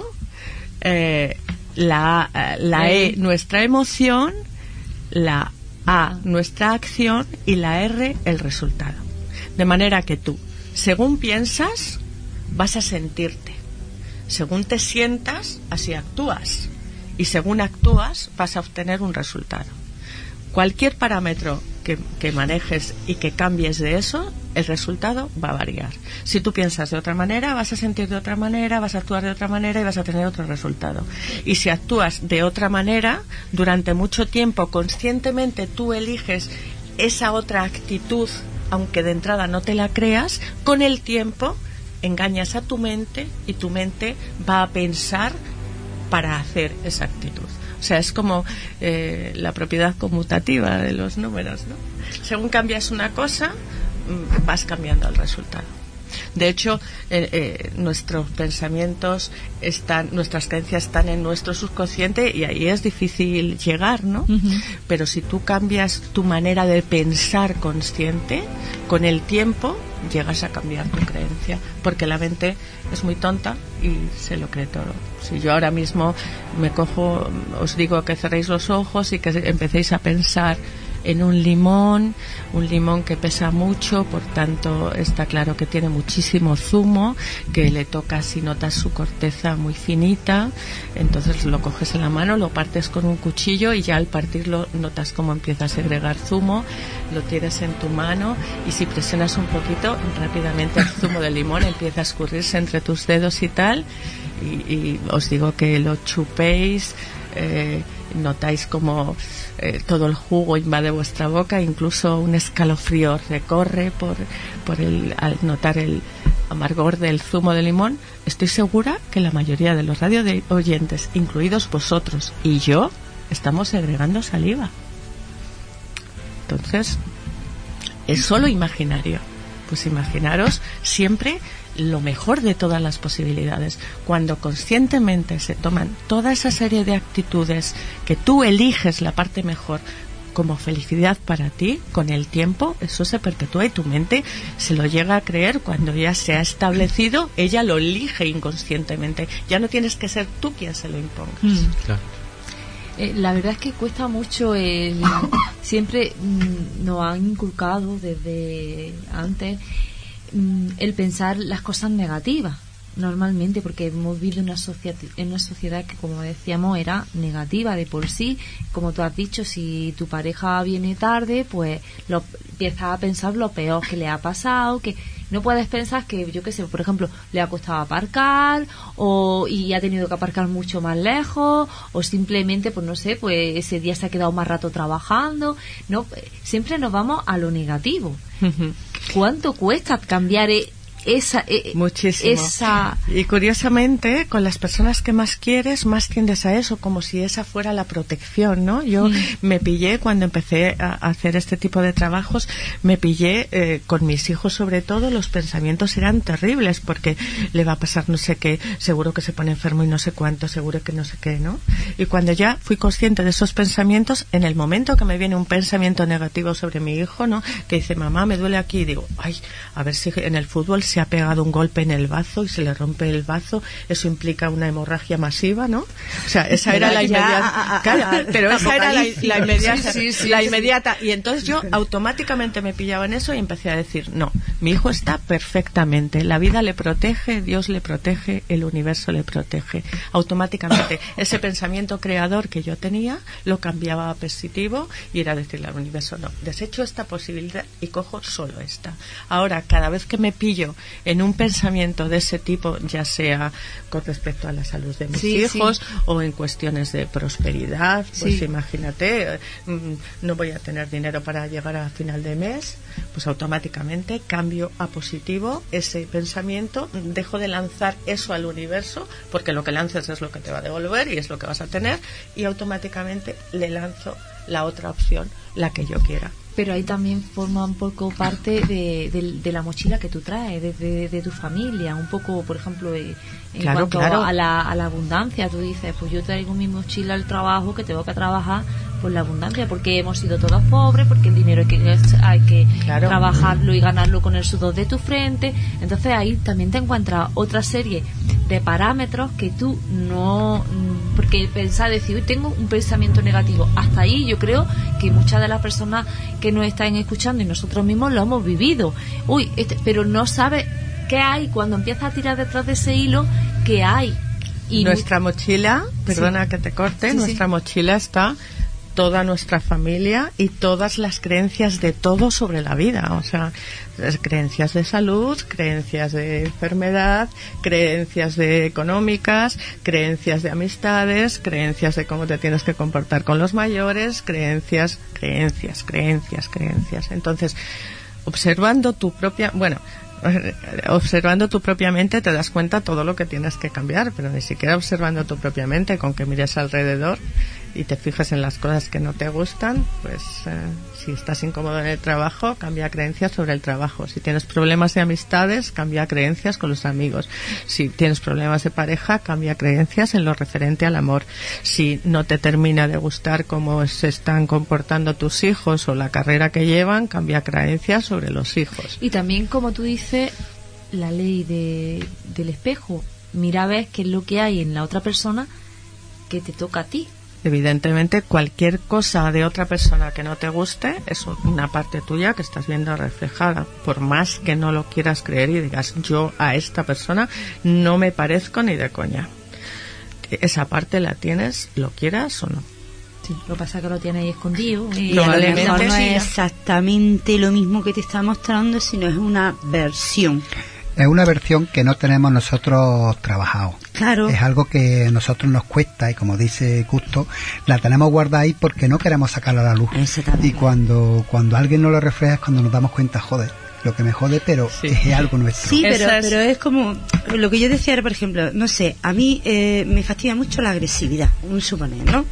la E nuestra emoción, la A nuestra acción y la R el resultado. De manera que tú, según piensas, vas a sentirte. Según te sientas, así actúas. Y según actúas, vas a obtener un resultado. Cualquier parámetro que manejes y que cambies de eso, el resultado va a variar. Si tú piensas de otra manera, vas a sentir de otra manera, vas a actuar de otra manera y vas a tener otro resultado. Y si actúas de otra manera, durante mucho tiempo, conscientemente tú eliges esa otra actitud, aunque de entrada no te la creas, con el tiempo engañas a tu mente y tu mente va a pensar para hacer esa actitud. O sea, es como la propiedad conmutativa de los números, ¿no? Según cambias una cosa, vas cambiando el resultado. De hecho, nuestros pensamientos nuestras creencias están en nuestro subconsciente y ahí es difícil llegar, ¿no? Uh-huh. Pero si tú cambias tu manera de pensar consciente, con el tiempo llegas a cambiar tu creencia, porque la mente es muy tonta y se lo cree todo. Si yo ahora mismo os digo que cerréis los ojos y que empecéis a pensar en un limón que pesa mucho, por tanto está claro que tiene muchísimo zumo, que le tocas y notas su corteza muy finita, entonces lo coges en la mano, lo partes con un cuchillo y ya al partirlo notas cómo empieza a segregar zumo, lo tienes en tu mano y si presionas un poquito, rápidamente el zumo del limón empieza a escurrirse entre tus dedos y tal, y os digo que lo chupéis, notáis como todo el jugo invade vuestra boca, incluso un escalofrío recorre al notar el amargor del zumo de limón. Estoy segura que la mayoría de los radio oyentes, incluidos vosotros y yo, estamos segregando saliva. Entonces, es solo imaginario. Pues imaginaros siempre lo mejor de todas las posibilidades. Cuando conscientemente se toman toda esa serie de actitudes que tú eliges la parte mejor como felicidad para ti, con el tiempo eso se perpetúa y tu mente se lo llega a creer. Cuando ya se ha establecido, ella lo elige inconscientemente. Ya no tienes que ser tú quien se lo impongas. Claro. La verdad es que cuesta mucho siempre nos han inculcado desde antes el pensar las cosas negativas normalmente, porque hemos vivido en una sociedad que, como decíamos, era negativa de por sí. Como tú has dicho, si tu pareja viene tarde, pues empiezas a pensar lo peor que le ha pasado, que no puedes pensar que, yo qué sé, por ejemplo, le ha costado aparcar y ha tenido que aparcar mucho más lejos, o simplemente, pues no sé, pues ese día se ha quedado más rato trabajando. No, siempre nos vamos a lo negativo. ¿Cuánto cuesta cambiar muchísimo? Y curiosamente, con las personas que más quieres, más tiendes a eso, como si esa fuera la protección, ¿no? Yo me pillé, cuando empecé a hacer este tipo de trabajos, me pillé con mis hijos, sobre todo, los pensamientos eran terribles, porque le va a pasar no sé qué, seguro que se pone enfermo y no sé cuánto, seguro que no sé qué, ¿no? Y cuando ya fui consciente de esos pensamientos, en el momento que me viene un pensamiento negativo sobre mi hijo, ¿no? Que dice, mamá, me duele aquí, y digo, ay, a ver si en el fútbol se ha pegado un golpe en el bazo y se le rompe el bazo, eso implica una hemorragia masiva, ¿no? O sea, esa era la inmediata. Pero esa era la inmediata. La inmediata. Y entonces yo automáticamente me pillaba en eso y empecé a decir, no, mi hijo está perfectamente, la vida le protege, Dios le protege, el universo le protege. Automáticamente ese pensamiento creador que yo tenía lo cambiaba a positivo y era decirle al universo, no, desecho esta posibilidad y cojo solo esta. Ahora, cada vez que me pillo en un pensamiento de ese tipo, ya sea con respecto a la salud de mis hijos o en cuestiones de prosperidad, pues imagínate, no voy a tener dinero para llegar a final de mes, pues automáticamente cambio a positivo ese pensamiento, dejo de lanzar eso al universo, porque lo que lances es lo que te va a devolver y es lo que vas a tener, y automáticamente le lanzo la otra opción, la que yo quiera. Pero ahí también forma un poco parte de la mochila que tú traes, de tu familia, un poco, por ejemplo, en cuanto a la abundancia. Tú dices, pues yo traigo mi mochila al trabajo, que tengo que trabajar por la abundancia, porque hemos sido todos pobres, porque el dinero hay que trabajarlo y ganarlo con el sudor de tu frente. Entonces ahí también te encuentras otra serie de parámetros que tú no... Porque pensar, decir, tengo un pensamiento negativo, hasta ahí yo creo que muchas de las personas que nos están escuchando y nosotros mismos lo hemos vivido. Pero no sabes qué hay cuando empiezas a tirar detrás de ese hilo, qué hay. Y nuestra mochila, perdona que te corte, nuestra mochila está toda nuestra familia y todas las creencias de todo sobre la vida, o sea, creencias de salud, creencias de enfermedad, creencias de económicas, creencias de amistades, creencias de cómo te tienes que comportar con los mayores, creencias. Entonces, observando tu propia mente te das cuenta todo lo que tienes que cambiar, pero ni siquiera observando tu propia mente, con que mires alrededor y te fijes en las cosas que no te gustan, pues si estás incómodo en el trabajo, cambia creencias sobre el trabajo. Si tienes problemas de amistades, cambia creencias con los amigos. Si tienes problemas de pareja, cambia creencias en lo referente al amor. Si no te termina de gustar cómo se están comportando tus hijos o la carrera que llevan, cambia creencias sobre los hijos. Y también, como tú dices, la ley del espejo. Mira a ver qué es lo que hay en la otra persona que te toca a ti. Evidentemente, cualquier cosa de otra persona que no te guste es una parte tuya que estás viendo reflejada. Por más que no lo quieras creer y digas, yo a esta persona no me parezco ni de coña. Esa parte la tienes, lo quieras o no. Sí, lo que pasa es que lo tienes ahí escondido. Y a lo mejor no es exactamente lo mismo que te está mostrando, sino es una versión. Es una versión que no tenemos nosotros trabajado. Claro. Es algo que a nosotros nos cuesta y, como dice Justo, la tenemos guardada ahí porque no queremos sacarla a la luz. Y cuando alguien nos lo refleja es cuando nos damos cuenta, joder, lo que me jode, pero es algo nuestro. Sí, pero es como lo que yo decía era, por ejemplo, no sé, a mí me fastidia mucho la agresividad, un suponer, ¿no?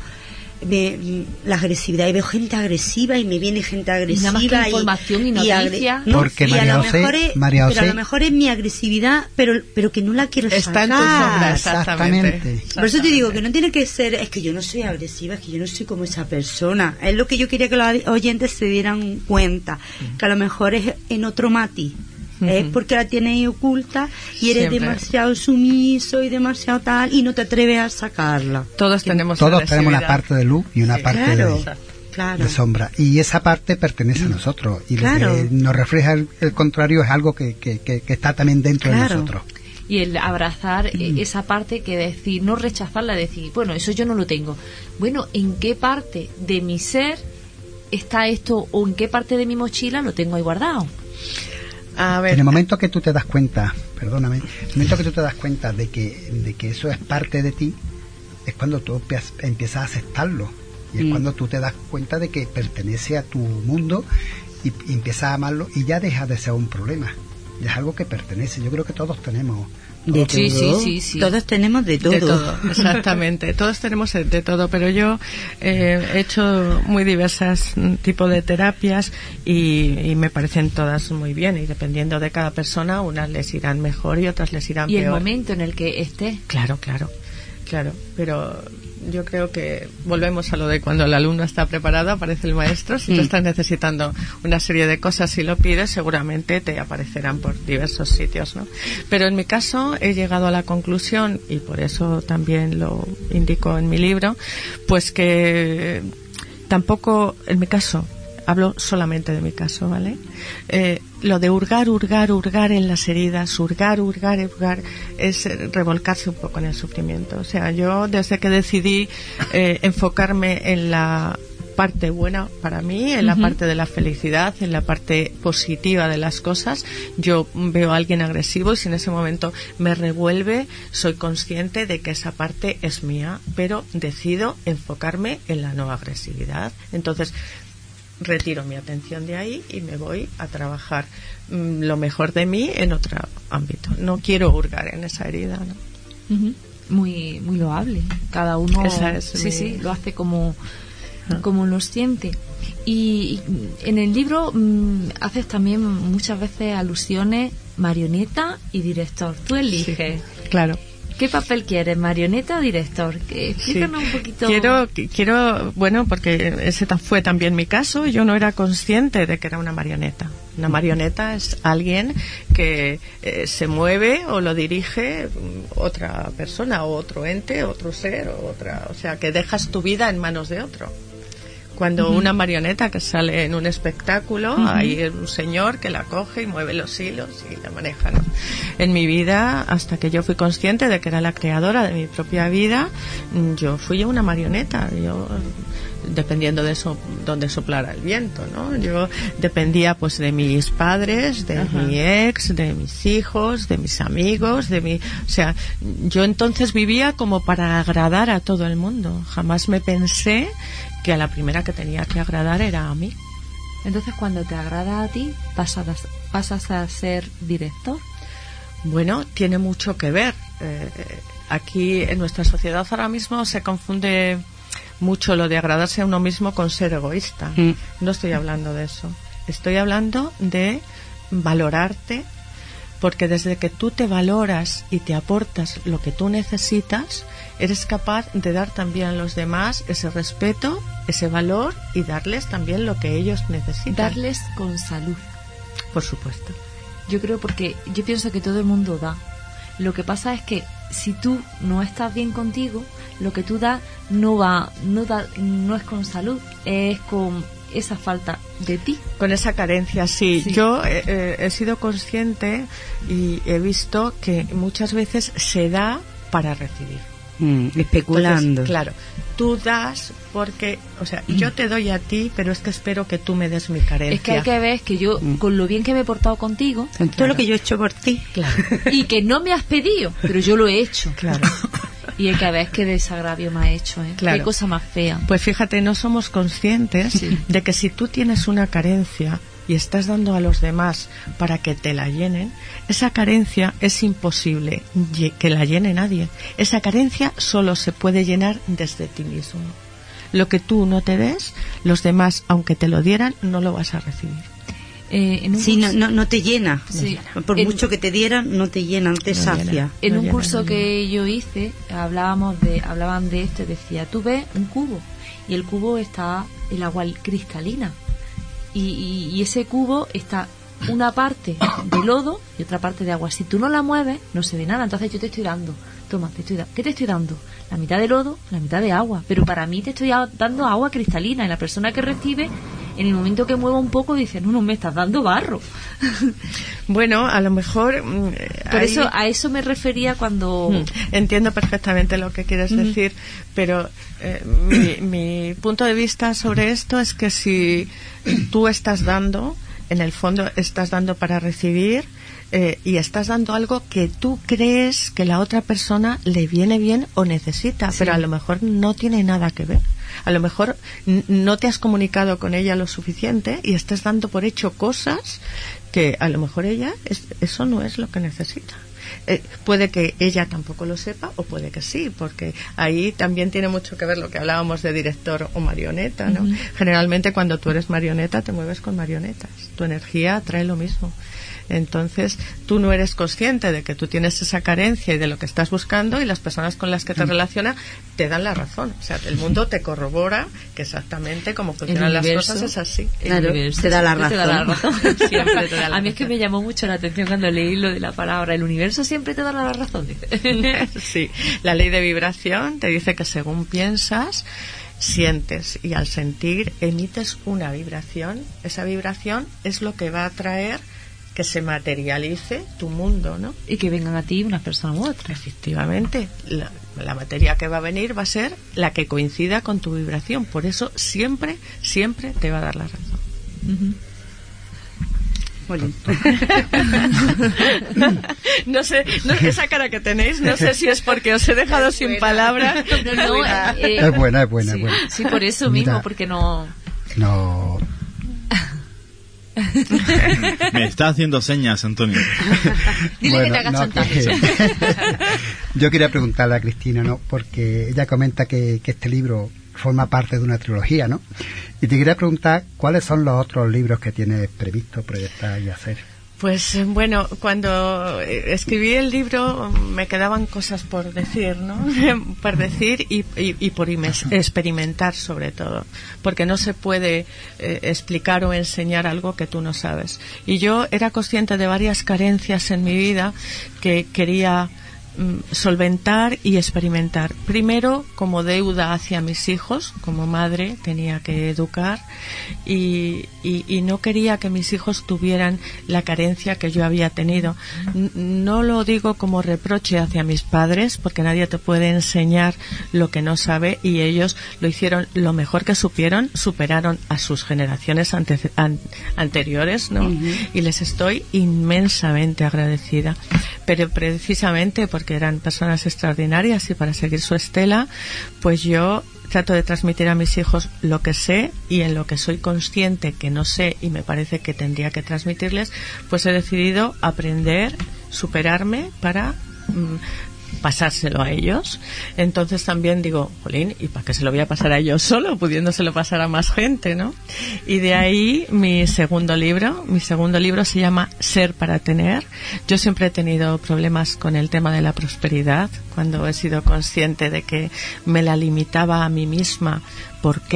La agresividad, y veo gente agresiva y me viene gente agresiva, nada más que información y noticia, porque María José, a lo mejor es mi agresividad, pero que no la quiero está sacar. En tu sombra, exactamente. Por eso te digo que no tiene que ser, es que yo no soy agresiva, es que yo no soy como esa persona. Es lo que yo quería que los oyentes se dieran cuenta, que a lo mejor es en otro matiz. Es porque la tienes ahí oculta y eres demasiado sumiso y demasiado tal y no te atreves a sacarla. Todos tenemos una parte de luz y una parte de sombra, y esa parte pertenece a nosotros, y lo que nos refleja el contrario es algo que está también dentro de nosotros. Y el abrazar esa parte, que decir, no rechazarla, decir, bueno, eso yo no lo tengo. Bueno, ¿en qué parte de mi ser está esto, o en qué parte de mi mochila lo tengo ahí guardado? A ver. En el momento que tú te das cuenta, perdóname, en el momento que tú te das cuenta de que eso es parte de ti, es cuando tú empiezas a aceptarlo, y es cuando tú te das cuenta de que pertenece a tu mundo y empiezas a amarlo, y ya deja de ser un problema, ya es algo que pertenece. Yo creo que todos tenemos de todo. Sí. Todos tenemos de todo. De todo, exactamente. Todos tenemos de todo, pero yo he hecho muy diversas tipos de terapias y me parecen todas muy bien, y dependiendo de cada persona, unas les irán mejor y otras les irán peor. Y el momento en el que esté. Claro, pero yo creo que volvemos a lo de cuando el alumno está preparado, aparece el maestro. Si tú estás necesitando una serie de cosas y lo pides, seguramente te aparecerán por diversos sitios, ¿no? Pero en mi caso he llegado a la conclusión, y por eso también lo indico en mi libro, pues que tampoco, en mi caso, hablo solamente de mi caso, ¿vale? Lo de hurgar en las heridas, hurgar, es revolcarse un poco en el sufrimiento. O sea, yo desde que decidí enfocarme en la parte buena para mí, en la parte de la felicidad, en la parte positiva de las cosas, yo veo a alguien agresivo y si en ese momento me revuelve, soy consciente de que esa parte es mía, pero decido enfocarme en la no agresividad. Entonces, retiro mi atención de ahí y me voy a trabajar lo mejor de mí en otro ámbito. No quiero hurgar en esa herida, ¿no? Muy loable. Cada uno lo hace como lo siente. Y en el libro haces también muchas veces alusiones marioneta y director. Tú eliges. Sí, claro. ¿Qué papel quieres, marioneta o director? Explícanos un poquito. Quiero, bueno, porque ese fue también mi caso. Yo no era consciente de que era una marioneta. Una marioneta es alguien que se mueve o lo dirige otra persona o otro ente, otro ser, o sea, que dejas tu vida en manos de otro. Cuando una marioneta que sale en un espectáculo, hay un señor que la coge y mueve los hilos y la maneja, ¿no? En mi vida, hasta que yo fui consciente de que era la creadora de mi propia vida, yo fui una marioneta. Yo, dependiendo de eso, donde soplara el viento, ¿no? Yo dependía pues de mis padres, de mi ex, de mis hijos, de mis amigos, o sea, yo entonces vivía como para agradar a todo el mundo. Jamás me pensé que a la primera que tenía que agradar era a mí. Entonces, cuando te agrada a ti, pasas a ser director. Bueno, tiene mucho que ver. Aquí en nuestra sociedad ahora mismo se confunde mucho lo de agradarse a uno mismo con ser egoísta. No estoy hablando de eso. Estoy hablando de valorarte, porque desde que tú te valoras y te aportas lo que tú necesitas, eres capaz de dar también a los demás ese respeto, ese valor, y darles también lo que ellos necesitan. Darles con salud. Por supuesto. Yo creo, porque yo pienso que todo el mundo da. Lo que pasa es que si tú no estás bien contigo, lo que tú das no es con salud, es con esa falta de ti. Con esa carencia, sí. Yo he sido consciente y he visto que muchas veces se da para recibir. Especulando. Entonces, claro, tú das porque, o sea, yo te doy a ti, pero es que espero que tú me des mi carencia. Es que hay que ver que yo, con lo bien que me he portado contigo, todo lo que yo he hecho por ti, claro, y que no me has pedido, pero yo lo he hecho. Claro. Y hay que ver qué desagravio me ha hecho, Claro. Qué cosa más fea. Pues fíjate, no somos conscientes de que si tú tienes una carencia y estás dando a los demás para que te la llenen, esa carencia es imposible que la llene nadie. Esa carencia solo se puede llenar desde ti mismo. Lo que tú no te des, los demás, aunque te lo dieran, no lo vas a recibir. No te llena. Sí. Por mucho que te dieran, no te llena, no te sacia. En un curso que yo hice, hablaban de esto, decía, tú ves un cubo y el cubo está el agua cristalina y ese cubo está una parte de lodo y otra parte de agua. Si tú no la mueves, no se ve nada. Entonces yo te estoy dando, toma, ¿qué te estoy dando? La mitad de lodo, la mitad de agua, pero para mí te estoy dando agua cristalina, y la persona que recibe, en el momento que mueva un poco, dice, no, me estás dando barro. Bueno, a lo mejor... Por eso, a eso me refería cuando... Entiendo perfectamente lo que quieres decir, pero mi punto de vista sobre esto es que si tú estás dando, en el fondo estás dando para recibir, y estás dando algo que tú crees que la otra persona le viene bien o necesita, pero a lo mejor no tiene nada que ver. A lo mejor no te has comunicado con ella lo suficiente y estás dando por hecho cosas que a lo mejor ella eso no es lo que necesita. Puede que ella tampoco lo sepa o puede que sí, porque ahí también tiene mucho que ver lo que hablábamos de director o marioneta, ¿no? Generalmente cuando tú eres marioneta te mueves con marionetas, tu energía atrae lo mismo. Entonces tú no eres consciente de que tú tienes esa carencia y de lo que estás buscando, y las personas con las que te relacionas te dan la razón. O sea, el mundo te corrobora que exactamente como funcionan las cosas es así. Claro, te da la razón. Siempre te da la razón. A mí es que me llamó mucho la atención cuando leí lo de la palabra el universo siempre te da la razón, dice. Sí, la ley de vibración te dice que según piensas, sientes, y al sentir emites una vibración. Esa vibración es lo que va a traer que se materialice tu mundo, ¿no? Y que vengan a ti unas personas u otras. Efectivamente, la materia que va a venir va a ser la que coincida con tu vibración. Por eso siempre te va a dar la razón. No sé, esa cara que tenéis, no sé si es porque os he dejado sin palabras. Es buena. Sí, por eso mismo, porque no... Me está haciendo señas, Antonio. Dile que te haga chantaje. Yo quería preguntarle a Cristina, ¿no? Porque ella comenta que este libro forma parte de una trilogía, ¿no? Y te quería preguntar cuáles son los otros libros que tienes previsto proyectar y hacer. Pues bueno, cuando escribí el libro me quedaban cosas por decir, ¿no? Por decir y por experimentar sobre todo, porque no se puede explicar o enseñar algo que tú no sabes. Y yo era consciente de varias carencias en mi vida que quería solventar y experimentar. Primero, como deuda hacia mis hijos, como madre tenía que educar y no quería que mis hijos tuvieran la carencia que yo había tenido. No lo digo como reproche hacia mis padres, porque nadie te puede enseñar lo que no sabe, y ellos lo hicieron lo mejor que supieron, superaron a sus generaciones anteriores, ¿no? Y les estoy inmensamente agradecida, pero precisamente porque eran personas extraordinarias y para seguir su estela, pues yo trato de transmitir a mis hijos lo que sé, y en lo que soy consciente que no sé y me parece que tendría que transmitirles, pues he decidido aprender, superarme para pasárselo a ellos. Entonces también digo, jolín, ¿y para qué se lo voy a pasar a ellos solo, pudiéndoselo pasar a más gente, ¿no? Y de ahí mi segundo libro se llama Ser para Tener. Yo siempre he tenido problemas con el tema de la prosperidad, cuando he sido consciente de que me la limitaba a mí misma. ¿Por qué?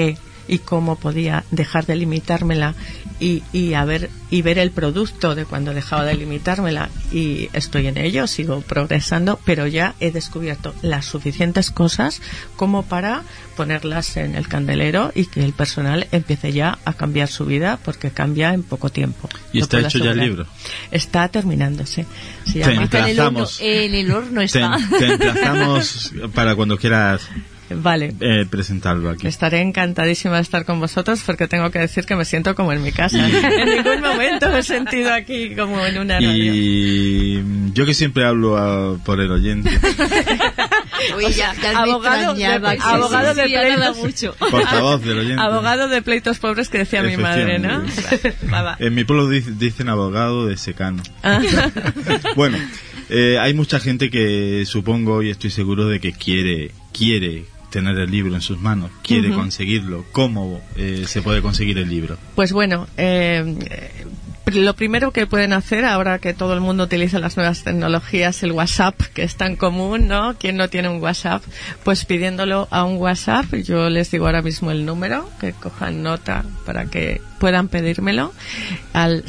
y cómo podía dejar de limitármela y ver el producto de cuando dejaba de limitármela, y estoy en ello, sigo progresando, pero ya he descubierto las suficientes cosas como para ponerlas en el candelero y que el personal empiece ya a cambiar su vida, porque cambia en poco tiempo. ¿Y está hecho ya el libro? Está terminándose. Se Te llama emplazamos. En el horno está. Te emplazamos para cuando quieras. Vale. Presentarlo aquí. Estaré encantadísima de estar con vosotros, porque tengo que decir que me siento como en mi casa. En ningún momento me he sentido aquí como en una radio. Y yo que siempre hablo por el oyente. Uy, ya abogado de pleitos, mucho. Portavoz del oyente. Abogado de pleitos pobres, que decía mi madre, ¿no? En mi pueblo dicen abogado de secano. Bueno, hay mucha gente que supongo y estoy seguro de que quiere tener el libro en sus manos, quiere conseguirlo. ¿Cómo se puede conseguir el libro? Pues bueno, lo primero que pueden hacer, ahora que todo el mundo utiliza las nuevas tecnologías, el WhatsApp, que es tan común, ¿no? ¿Quién no tiene un WhatsApp? Pues pidiéndolo a un WhatsApp. Yo les digo ahora mismo el número, que cojan nota para que puedan pedírmelo, al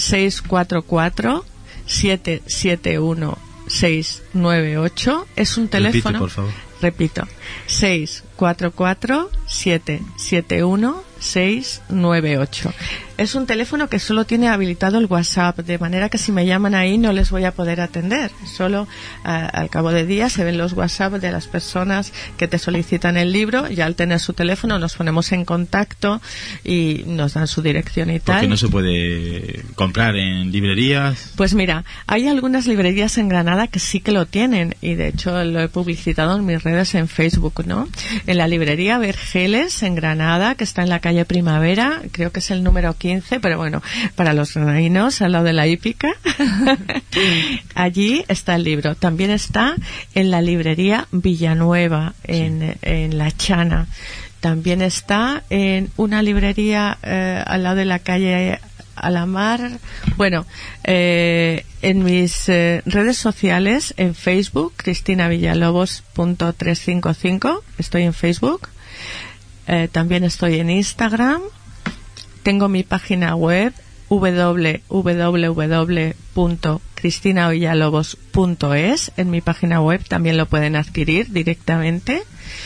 644-771-698. Es un teléfono. Repite, por favor. Repito, 644-771-698. Es un teléfono que solo tiene habilitado el WhatsApp, de manera que si me llaman ahí no les voy a poder atender. Solo al cabo de días se ven los WhatsApp de las personas que te solicitan el libro, y al tener su teléfono nos ponemos en contacto y nos dan su dirección y tal. ¿Por qué no se puede comprar en librerías? Pues mira, hay algunas librerías en Granada que sí que lo tienen, y de hecho lo he publicitado en mis redes en Facebook, ¿no? En la librería Vergeles en Granada, que está en la calle Primavera, creo que es el número 15, pero bueno, para los reinos, al lado de la hípica, allí está el libro. También está en la librería Villanueva, en La Chana. También está en una librería al lado de la calle Alamar. Bueno, en mis redes sociales, en Facebook, CristinaVillalobos.355, estoy en Facebook. También estoy en Instagram. Tengo mi página web, www.cristinavillalobos.es. En mi página web también lo pueden adquirir directamente.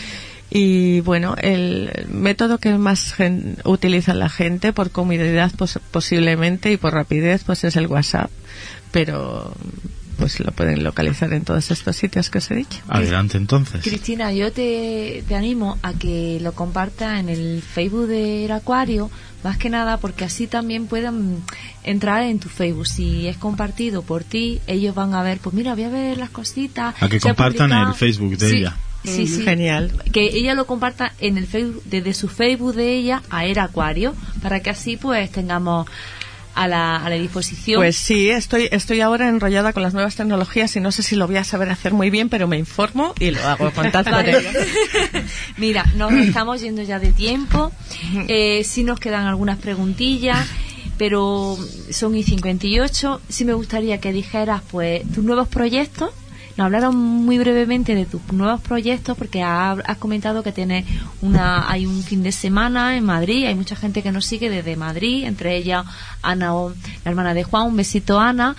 Y bueno, el método que más utiliza la gente, por comodidad posiblemente y por rapidez, pues es el WhatsApp. Pero pues lo pueden localizar en todos estos sitios que os he dicho. Adelante, entonces. Cristina, yo te animo a que lo compartas en el Facebook del Acuario, más que nada porque así también puedan entrar en tu Facebook. Si es compartido por ti, ellos van a ver, pues mira, voy a ver las cositas. A que compartan el Facebook de ella. Sí, sí. Genial. Que ella lo comparta en el Facebook, desde su Facebook de ella a Era Acuario, para que así pues tengamos a la disposición. Pues sí, estoy ahora enrollada con las nuevas tecnologías y no sé si lo voy a saber hacer muy bien, pero me informo y lo hago. Contad con ello. Mira, nos estamos yendo ya de tiempo. Sí nos quedan algunas preguntillas, pero son y 58. Sí me gustaría que dijeras pues tus nuevos proyectos. Nos hablaron muy brevemente de tus nuevos proyectos, porque has comentado que tienes hay un fin de semana en Madrid. Hay mucha gente que nos sigue desde Madrid, entre ellas Ana, la hermana de Juan. Un besito, Ana.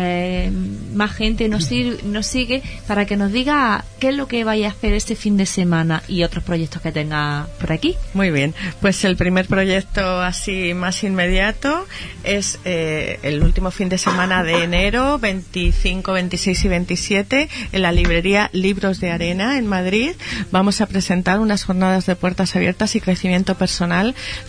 Más gente nos sigue, para que nos diga qué es lo que vaya a hacer este fin de semana y otros proyectos que tenga por aquí. Muy bien, pues el primer proyecto así más inmediato es el último fin de semana de enero, 25, 26 y 27, en la librería Libros de Arena en Madrid. Vamos a presentar unas jornadas de puertas abiertas y crecimiento personal,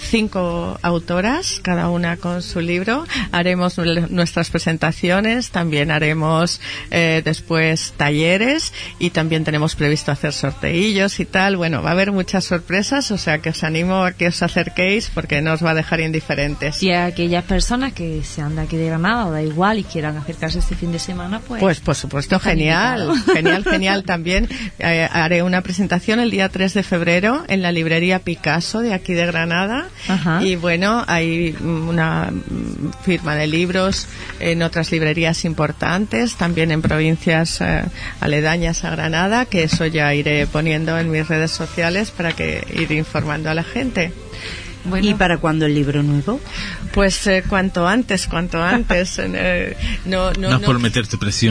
5 autoras, cada una con su libro. Haremos nuestras presentaciones, también haremos después talleres, y también tenemos previsto hacer sorteillos y tal. Bueno, va a haber muchas sorpresas, o sea que os animo a que os acerquéis, porque no os va a dejar indiferentes. Y a aquellas personas que sean de aquí de Granada o da igual y quieran acercarse este fin de semana, pues por supuesto, genial también haré una presentación el día 3 de febrero en la librería Picasso de aquí de Granada. Ajá. Y bueno, hay una firma de libros en otras librerías importantes, también en provincias aledañas a Granada, que eso ya iré poniendo en mis redes sociales para que ir informando a la gente. Bueno. ¿Y para cuándo el libro nuevo? Pues cuanto antes. No por meterte presión.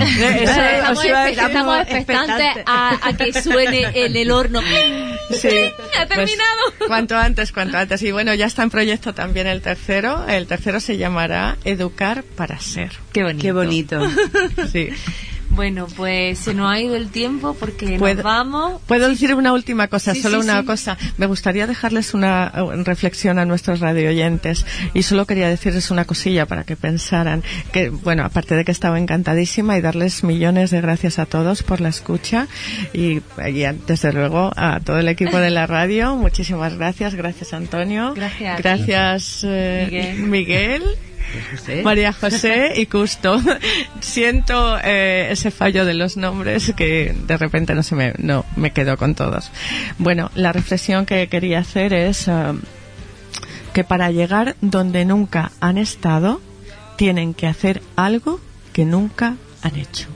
Estamos expectantes a que suene en el horno. Sí. Ha terminado. Pues, cuanto antes. Y bueno, ya está en proyecto también el tercero. El tercero se llamará Educar para Ser. Qué bonito. Qué bonito. Sí. Bueno, pues se nos ha ido el tiempo porque nos vamos. ¿Puedo decir una última cosa? Sí, solo una cosa. Me gustaría dejarles una reflexión a nuestros radioyentes y solo quería decirles una cosilla para que pensaran que, bueno, aparte de que estaba encantadísima y darles millones de gracias a todos por la escucha y desde luego a todo el equipo de la radio, muchísimas gracias. Gracias, Antonio. Gracias Miguel. María José y Custo. Siento ese fallo de los nombres que de repente no me quedo con todos. Bueno, la reflexión que quería hacer es que para llegar donde nunca han estado tienen que hacer algo que nunca han hecho.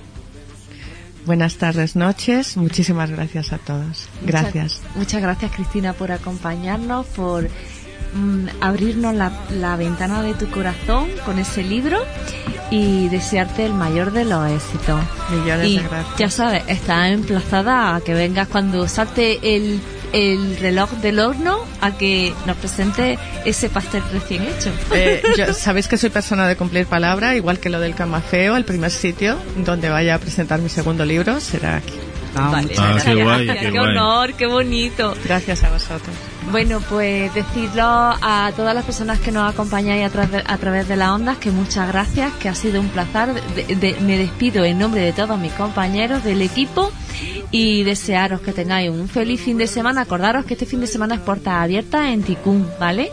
Buenas tardes, noches. Muchísimas gracias a todos. Gracias. Muchas gracias, Cristina, por acompañarnos, por abrirnos la ventana de tu corazón con ese libro y desearte el mayor de los éxitos. Millones de gracias. Ya sabes, estás emplazada a que vengas cuando salte el reloj del horno a que nos presente ese pastel recién hecho. Sabéis que soy persona de cumplir palabra, igual que lo del Camafeo. El primer sitio donde vaya a presentar mi segundo libro será aquí. Vale, qué guay, qué honor, qué bonito. Gracias a vosotros. Bueno, pues decirlo a todas las personas que nos acompañáis a través de las ondas, que muchas gracias, que ha sido un placer. Me despido en nombre de todos mis compañeros del equipo y desearos que tengáis un feliz fin de semana. Acordaros que este fin de semana es puertas abiertas en Ticún, ¿vale?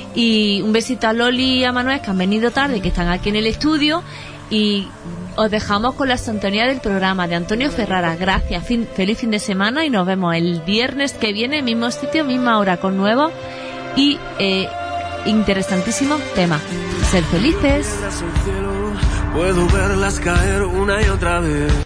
Y un besito a Loli y a Manuel, que han venido tarde, que están aquí en el estudio, y os dejamos con la sintonía del programa de Antonio Ferrara. Gracias, feliz fin de semana y nos vemos el viernes que viene, mismo sitio, misma hora, con nuevos y interesantísimos temas. Ser felices. Puedo verlas caer una y otra vez.